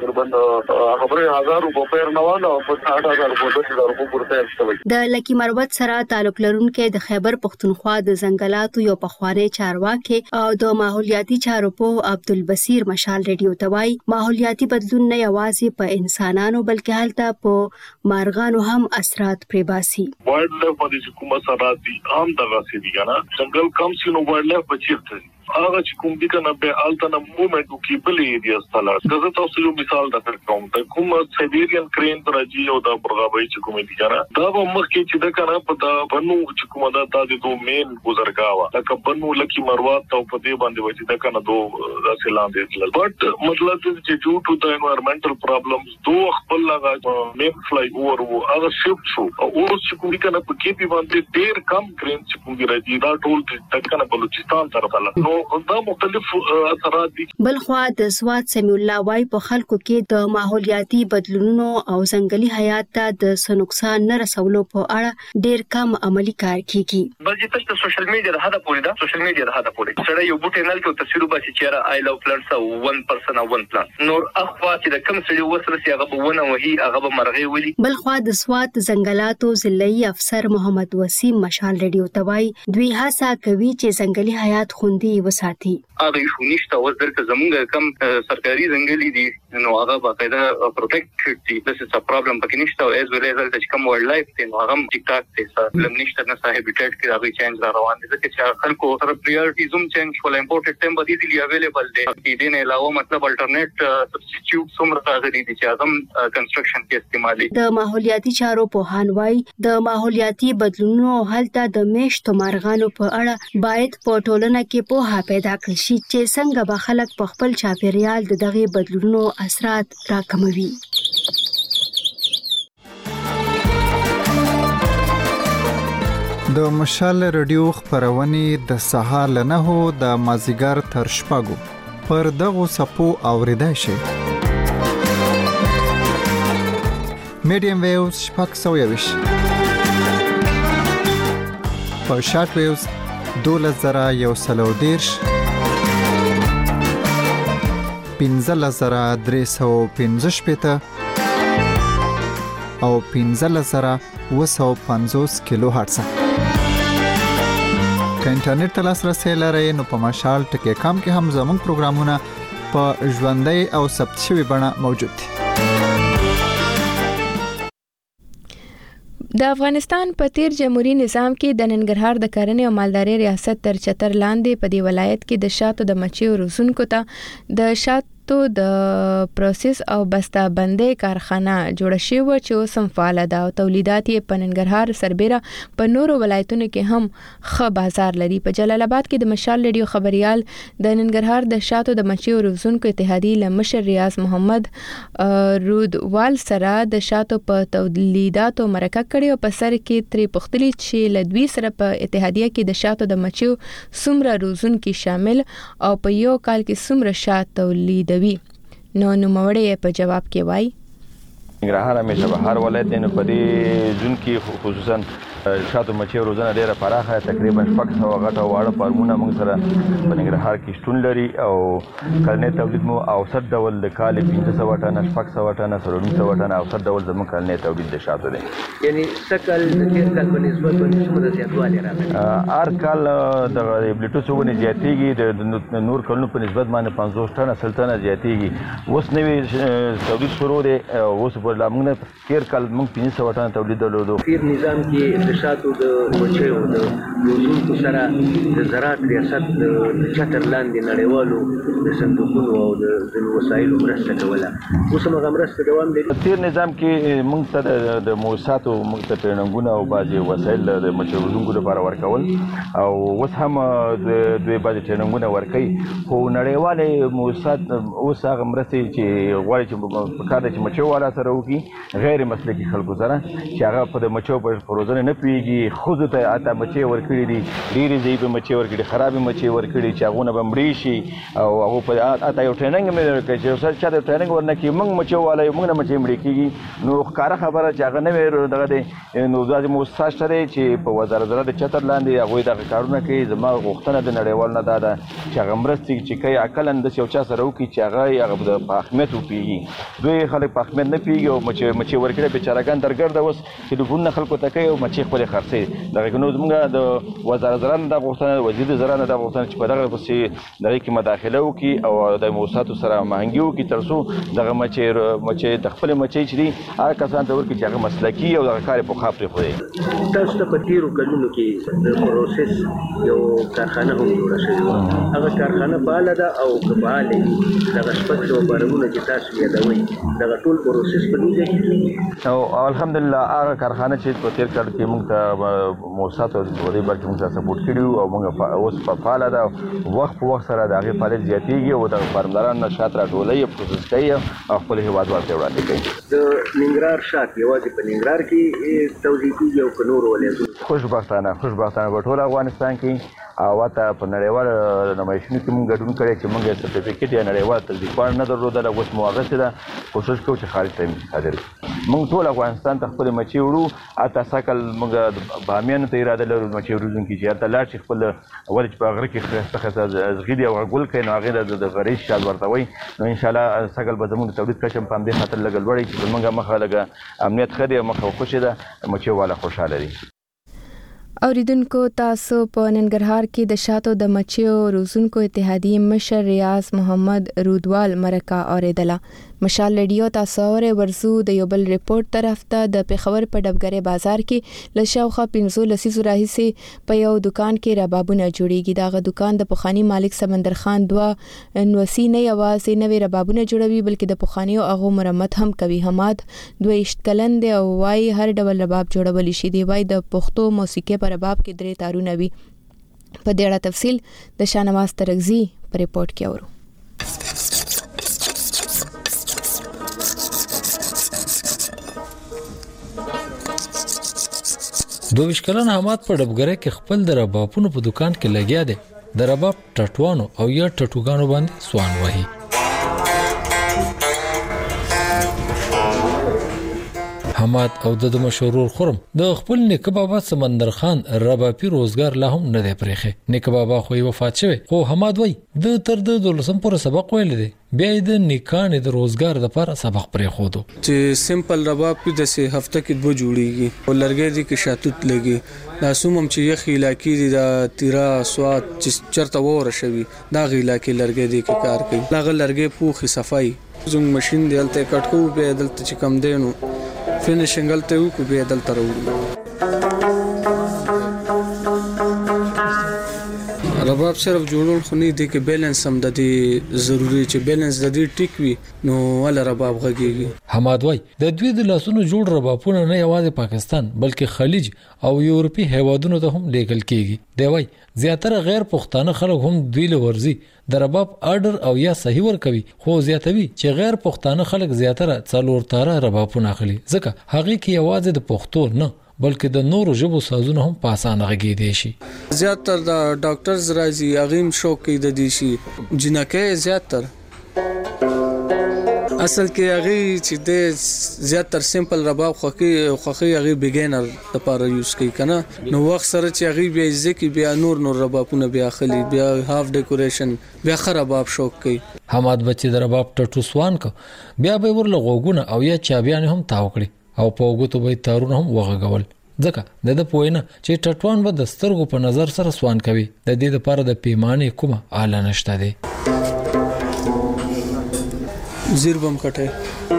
تقریبا خبره هزار په پیر نواله او په اټ هزار په دغه درو پورته شوی. د لکی مروت سره تعلق لرونکو د خیبر پختونخوا د ځنګلاتو یو پخوانی چارواکي او د ماحولیاتي چارو په عبدالبصیر مشال ریډیو توای ماحولیاتي بدلون نه یوازې په انسانانو بلکې هلته په مارغانو هم اثرات پریباسي. وایلډ لایف باندې کومه سره دي هم دغه سي دي کنه څنګه کم سينو وایلډ لایف بچیږي هغه چې کوم دي کنه به الټنه موومېنټ کې بلې دي استاله دغه تاسو یو مثال درته کوم د کوم سایبیرین کرین ترجی او د برغابي چې کوم دي کنه دا به مخکې چې د کنه په دا بنو چې کومه دا د دوه مین گزارګاوه لکه بنو لکی مروات او په دې باندې وځي د کنه دوه داسې لاندې تل بټ مطلب چې ډیو ټو د انوایرنمنټل پرابلمز دوه خپل لغه مین فلای اور وو هغه شفت شو او چې کوم دي کنه په کې په باندې ډیر کم کرین چې کوم دي راځي دا ټول د کنه بلوچستان طرف له دا مختلف اثرات دي. بل خو د سوات سمیع الله وای په خلکو کې د ماحولیاتي بدلونونو او ځنګلي حیات ته د سنوکسان نه رسولو په اړه ډیر کم عملی کار کیږي. بل چې تاسو سوشل میډیا د هدا پوری دا سوشل میډیا د هدا پوری سره یو بوټی نل کې تصویر باسي چې آی لو پلانټس او ون پرسن او ون پلانټ نور اخوا چې د کم سړي وسره سي هغه ونه وهي هغه به مرغې ولي. بل خو د سوات ځنګلاتو ضلعي افسر محمد وسیم مشال ریډیو توای دوی هڅه کوي چې ځنګلي حیات خوندي وساتي. هغه شو نشته او درته زمونږ کم سرکاري ځنګلي دي نو هغه باقاعده پروټیکټ دي د څه پرابلم پکې نشته او ایز ویل ایز د کوم وایلډ لایف ته نو هغه ټیک ټاک ته پرابلم نشته نه صاحب هابیټیټ کې هغه چینج را روان دي چې خلکو سره پریورټی زوم چینج ول امپورټډ ټیم بدی دي اویلیبل دي د دې نه علاوه مطلب الټرنیټ سبستیټیوټ څومره راغلي دي چې هغه کنسټرکشن کې استعمالي. د ماحولیاتي چارو په هانوای د ماحولیاتي بدلونونو حالت د میشتو مارغانو په اړه باید په ټولنه کې پوهه پیدا کړي شي چې څنګه به خلک په خپل چاپیریال د دغه بدلونونو اثرات راکموي. د مشال رادیو خبرونه د سهار له نهو د مازیګر تر شپږو پر دغه سپو اوریدای شي. میډیم ویوز شپږ سوه یوش په شارټ ویوز دولس زره یو سلو دیرش پنځه زره درې سوه پنځه شپېته او پنځه زره اوه سوه پنځوس کیلو هرتز. که انټرنیټ ته لاسرسی لرئ نو په مشال ټکی کام کې هم زموږ پروګرامونه په ژوندۍ او ثبت شوي بڼه موجود دي. د افغانستان په تیر جمهوریت نظام کې د ننګرهار د کرنې او مالدارۍ ریاست تر چتر لاندې په دې ولایت کې د شاتو د مچیو روزونکو ته د شاتو د پروسس او بسته بندۍ کارخانه جوړه شوې و چې اوس هم فعال ده او تولیدات یې په ننګرهار سربېره په نورو ولایتونو کې هم ښه بازار لري. په جلال آباد کې د مشال ریډیو خبريال د ننګرهار د شاتو د مچیو روزونکو اتحادیې له مشر ریاض محمد رودوال سره د شاتو په تولیداتو مرکه کړې او په سر کې ترې پوښتلي چې له دوی سره په اتحادیه کې د شاتو د مچیو څومره روزونکي شامل او په یو کال کې څومره شات تولید نو نوموړی په جواب کې وایي ننګرهار همیشه به هر ولایت نه پدې ځون کې خصوصا شاتو مچیو روزنه ډیره پراخه تقریبا شپږ سوه غټه واړه فارمونه موږ سره په ننګرهار کې شتون لري او کلنی تولید مو اوسط ډول د کال پنځه سوه ټنه شپږ سوه ټنه څلور نیم سوه ټنه اوسط ډول زموږ کلنی تولید د شاتو دی. یعنی سکل د تیر کال په نسبت باندې څومره زیاتوالی راغلی؟ هر کال د بلیټوس ونې زیاتېږي د نور کلونو په نسبت باندې پنځوس ټنه سل ټنه زیاتېږي. اوس نوی تولید شروع دی اوس په موږ تیر کال موږ پنځه سوه ټنه تولید درلودو. تیر نظام کې د شاتو د مچیو د روزونکو سره د زراعت ریاست د چتر لاندې نړیوالو د صندوقونو او د ځینو وسایلو مرسته کوله. اوس هم هغه مرسته دوام لري. تیر نظام کې موږ ته د موسساتو موږ ته ټریننګونه او بعضې وسایل د مچیو روزونکو لپاره ورکول او اوس هم دوی بعضې ټریننګونه ورکوي خو نړیوالې موسسات اوس هغه مرستې چې غواړي چې په کار ده چې مچیو والا سره وکړي غیر مسلکي خلکو سره چې هغه په د مچیو په روزنه نه پوهېږي ښځو ته اته مچۍ ورکړي دي ډېرې ضعیفې مچۍ ورکړي خرابې مچۍ ورکړي چې هغونه به مړې شي او هغو په اته یو ټریننګ مې ورکړی چې یو چا ته ټریننګ ورنه کړي موږ مچیو والا یو موږ نه مچۍ مړې کېږي نو ښکاره خبره چې هغه نوی دغه دی نو داسې موسسه شته دی چې په وزارت زراعت د چتر لاندې هغوی دغه کارونه کوي. زما غوښتنه د نړیوال نه دا ده چې هغه مرستې چې کوي عقلا داسې یو چا سره وکړي چې هغه هغه په اهمیت وپوهېږي. دوی خلک په اهمیت نه پوهېږي او مچۍ ورکړي بېچارهګان درګرده اوس ټلیفونونه خلکو ته کوي او مچۍ خپلې خرڅوي. دغه نو زموږ د وزارت زراعت دا غوښتنه وزیر د زراعت دا غوښتنه چې په دغه پسې دغه کې مداخله وکړي او د موسساتو سره هماهنګي وکړي تر څو دغه مچۍ مچۍ د خپلې مچۍ چې دي هغه کسانو ته ورکړي چې هغه مسلکي او دغه کار یې پخوا پرېښودی. تاسو ته په تېرو کلونو کې د پروسس یو کارخانه هم جوړه شوې وه. هغه کارخانه فعاله ده او که فعاله وي دغه شپږ سوه فارمونه چې تاسو یادوئ دغه ټول پروسس په دې ځای کې کېږي او الحمدلله هغه کارخانه چې په تېر کال کې موږ ته موسساتو په دې برخه موږ سره سپورټ کړي او موږ اوس په فعاله ده وخت په وخت سره د هغې فعالیت زیاتېږي او د فارمدارانو نه شات راټولوي او پروسس کوي او خپل هېوادوالو ته وړاندې کوي. د ننګرهار شات یوازې په ننګرهار کې توزیع کېږي او په نورو ولایتونو خوشبختانه خوشبختانه په ټول افغانستان کې او حتی په نړیوالو نمایشونو کې موږ ګډون کړی چې موږ یې سرټیفیکټ یا نړیوال تصدیق پاڼه نه درلودله اوس مو اخیستې ده کوشش کوو چې خارج ته یې صادر کړو. موږ ټول افغانستان ته خپلې مچۍ وړو حتی سږ موږ بامیانو ته اراده لرو مچۍ وروزونکي چې هلته لاړ شي خپل ولې چې په غره کې ښایسته ښایسته زغي دي او ګل کوي نو هغې د غرې شال ورته وایي نو انشاءالله سږ به زموږ د تولید کچه په همدې خاطر لږ لوړی چې زموږ مخه لږه امنیت ښه دی مخه خوشې ده مچۍ والا خوشحاله دي. اوریدونکو تاسو په ننګرهار کې د شاتو د مچیو روزونکو اتحادیې مشر ریاض محمد رودوال مرکه اوریدله. مشال ریډیو تاسو اورئ ورزو د یو بل ریپورت طرف ته د پیښور په ډبګرې بازار کې له شاوخوا پنځو لسیزو راهیسې په یو دکان کې ربابونه جوړیږي. دغه دکان د پخوانی مالک سمندر خان دوه نوسی نه یوازې نوې ربابونه جوړوي بلکې د پخوانیو هغو مرمت هم کوي. حماد دویشت کلن دی او وايي هر ډول رباب جوړولی شي. دی وايي د پښتو موسیقي په رباب کې درې تارونه وي. په دې اړه تفصیل د شانواز ترغزي په ریپورت کې اورو. دویش کلن حماد په ډبګره کې خپل د ربابونو په دکان کې لګیا دی. د رباب ټټوانو او یا ټټوګانو باندې سوان وهي. حماد او د مشهور خرم د خپل نیکه بابا سمندر خان ربابي روزګار لا هم نه دی پرېخه. نیکه بابا خو یې وفات شوی خو حماد وای د تر د دولسم پورې سبق ویل دی بیا د نیکانې د روزګار لپاره سبق پرې خودو چې سیمپل رباب په دسه هفته کې دوه جوړیږي او لرګي دي کې شاتوت لګي دا سومم چې یخ علاقې دي دا تیرا سواد چې چرته وره شوی دا غی علاقې لرګي دي کې کار کوي. دا لرګي پوخي صفای زوم ماشين دی الته کټکو به دلته چې کم دینو فینیشنګ الته وکړو بیا دلته راوړو. رباب صرف جوړول خو نه دی کې بیلانس هم د دې ضروری چې بیلانس د دې ټیک وي نو ول رباب غږیږي. حماد وای د دوی د لاسونو جوړ ربابونه نه یوازې پاکستان بلکې خلیج او یورپی هیوادونو ته هم لیږل کیږي. دی وای زیاتره غیر پښتانه خلک هم دوی له ورزي د رباب آرډر او یا صحیح ور کوي خو زیاتوي چې غیر پښتانه خلک زیاتره څلور تاره ربابونه اخلي ځکه هغه کې یوازې د پښتو نه بلکې د نورو ژبو سازونه هم په اسانه غږیدي شي. زیاتره د ډاکټرز راځي اغیم شوق کوي د دې شي جنکه زیاتره اصل کې هغه چې د زیاتره سیمپل رباب خوخي خوخي هغه بیګینر لپاره یوز کوي کنه نو وخت سره چې هغه بیا ځکه بیا نور نور ربابونه بیا خلی بیا هاف ډیکوریشن بیا خراباب شوق کوي. حماد بچی د رباب ټټو سوان کو بیا به ورله غوګونه او یا چابيان هم تاو کړی او په وګتو به تارونه هم وغږول ځکه د د پوینه چې ټټوان به د سترګو په نظر سره سوان کوي د دې لپاره د پیمانه کومه اعلی نشته دی. زیربم کټه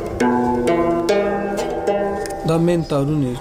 دا مین تارونه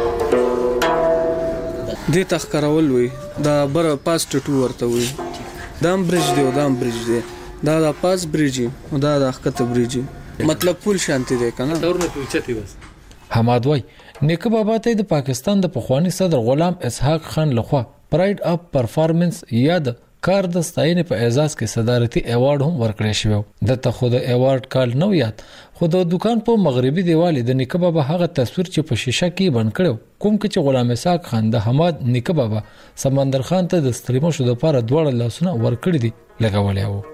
دې تخکرول وي دا بر پاس ټټو ورته وي دا برج دی او دا برج دی دا د پاس برج او دا د حقته برج مطلب پول شانتي دی کنه تورنه پوچتي بس. حماد وای نیکه بابا ته د پاکستان د پخوانی صدر غلام اسحاق خان لخوا پراید اف پرفارمنس یاد کار د ستاینې په اعزاز کې صدارتي ایوارډ هم ورکړی شو. د ته خود ایوارډ کال نو یاد خود د دکان په مغربي دیوال د نیکه بابا هغه تصویر چې په شیشه کې بند کړو کوم کې چې غلام اسحاق خان د حماد نیکه بابا سمندر خان ته د ستریمو شو د لپاره دوړ لاسونه ورکړي دي لګولې وو.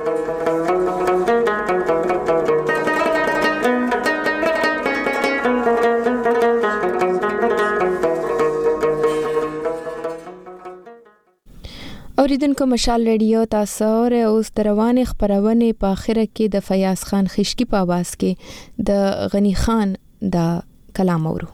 اوریدونکو مشال ریډیو تاسو ر اوس دروانې خبرونه په اخره کې د فیاض خان خشکی په आवाज کې د غنی خان د کلام اورو.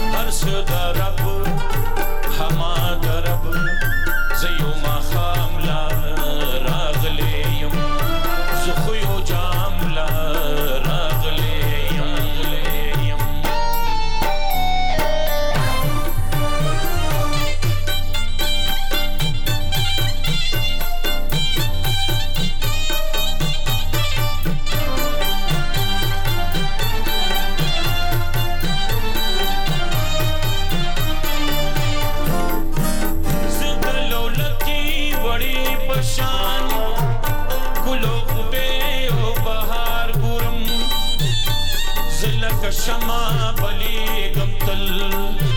Hama darab zayo ma khamla شمع بلی گمتل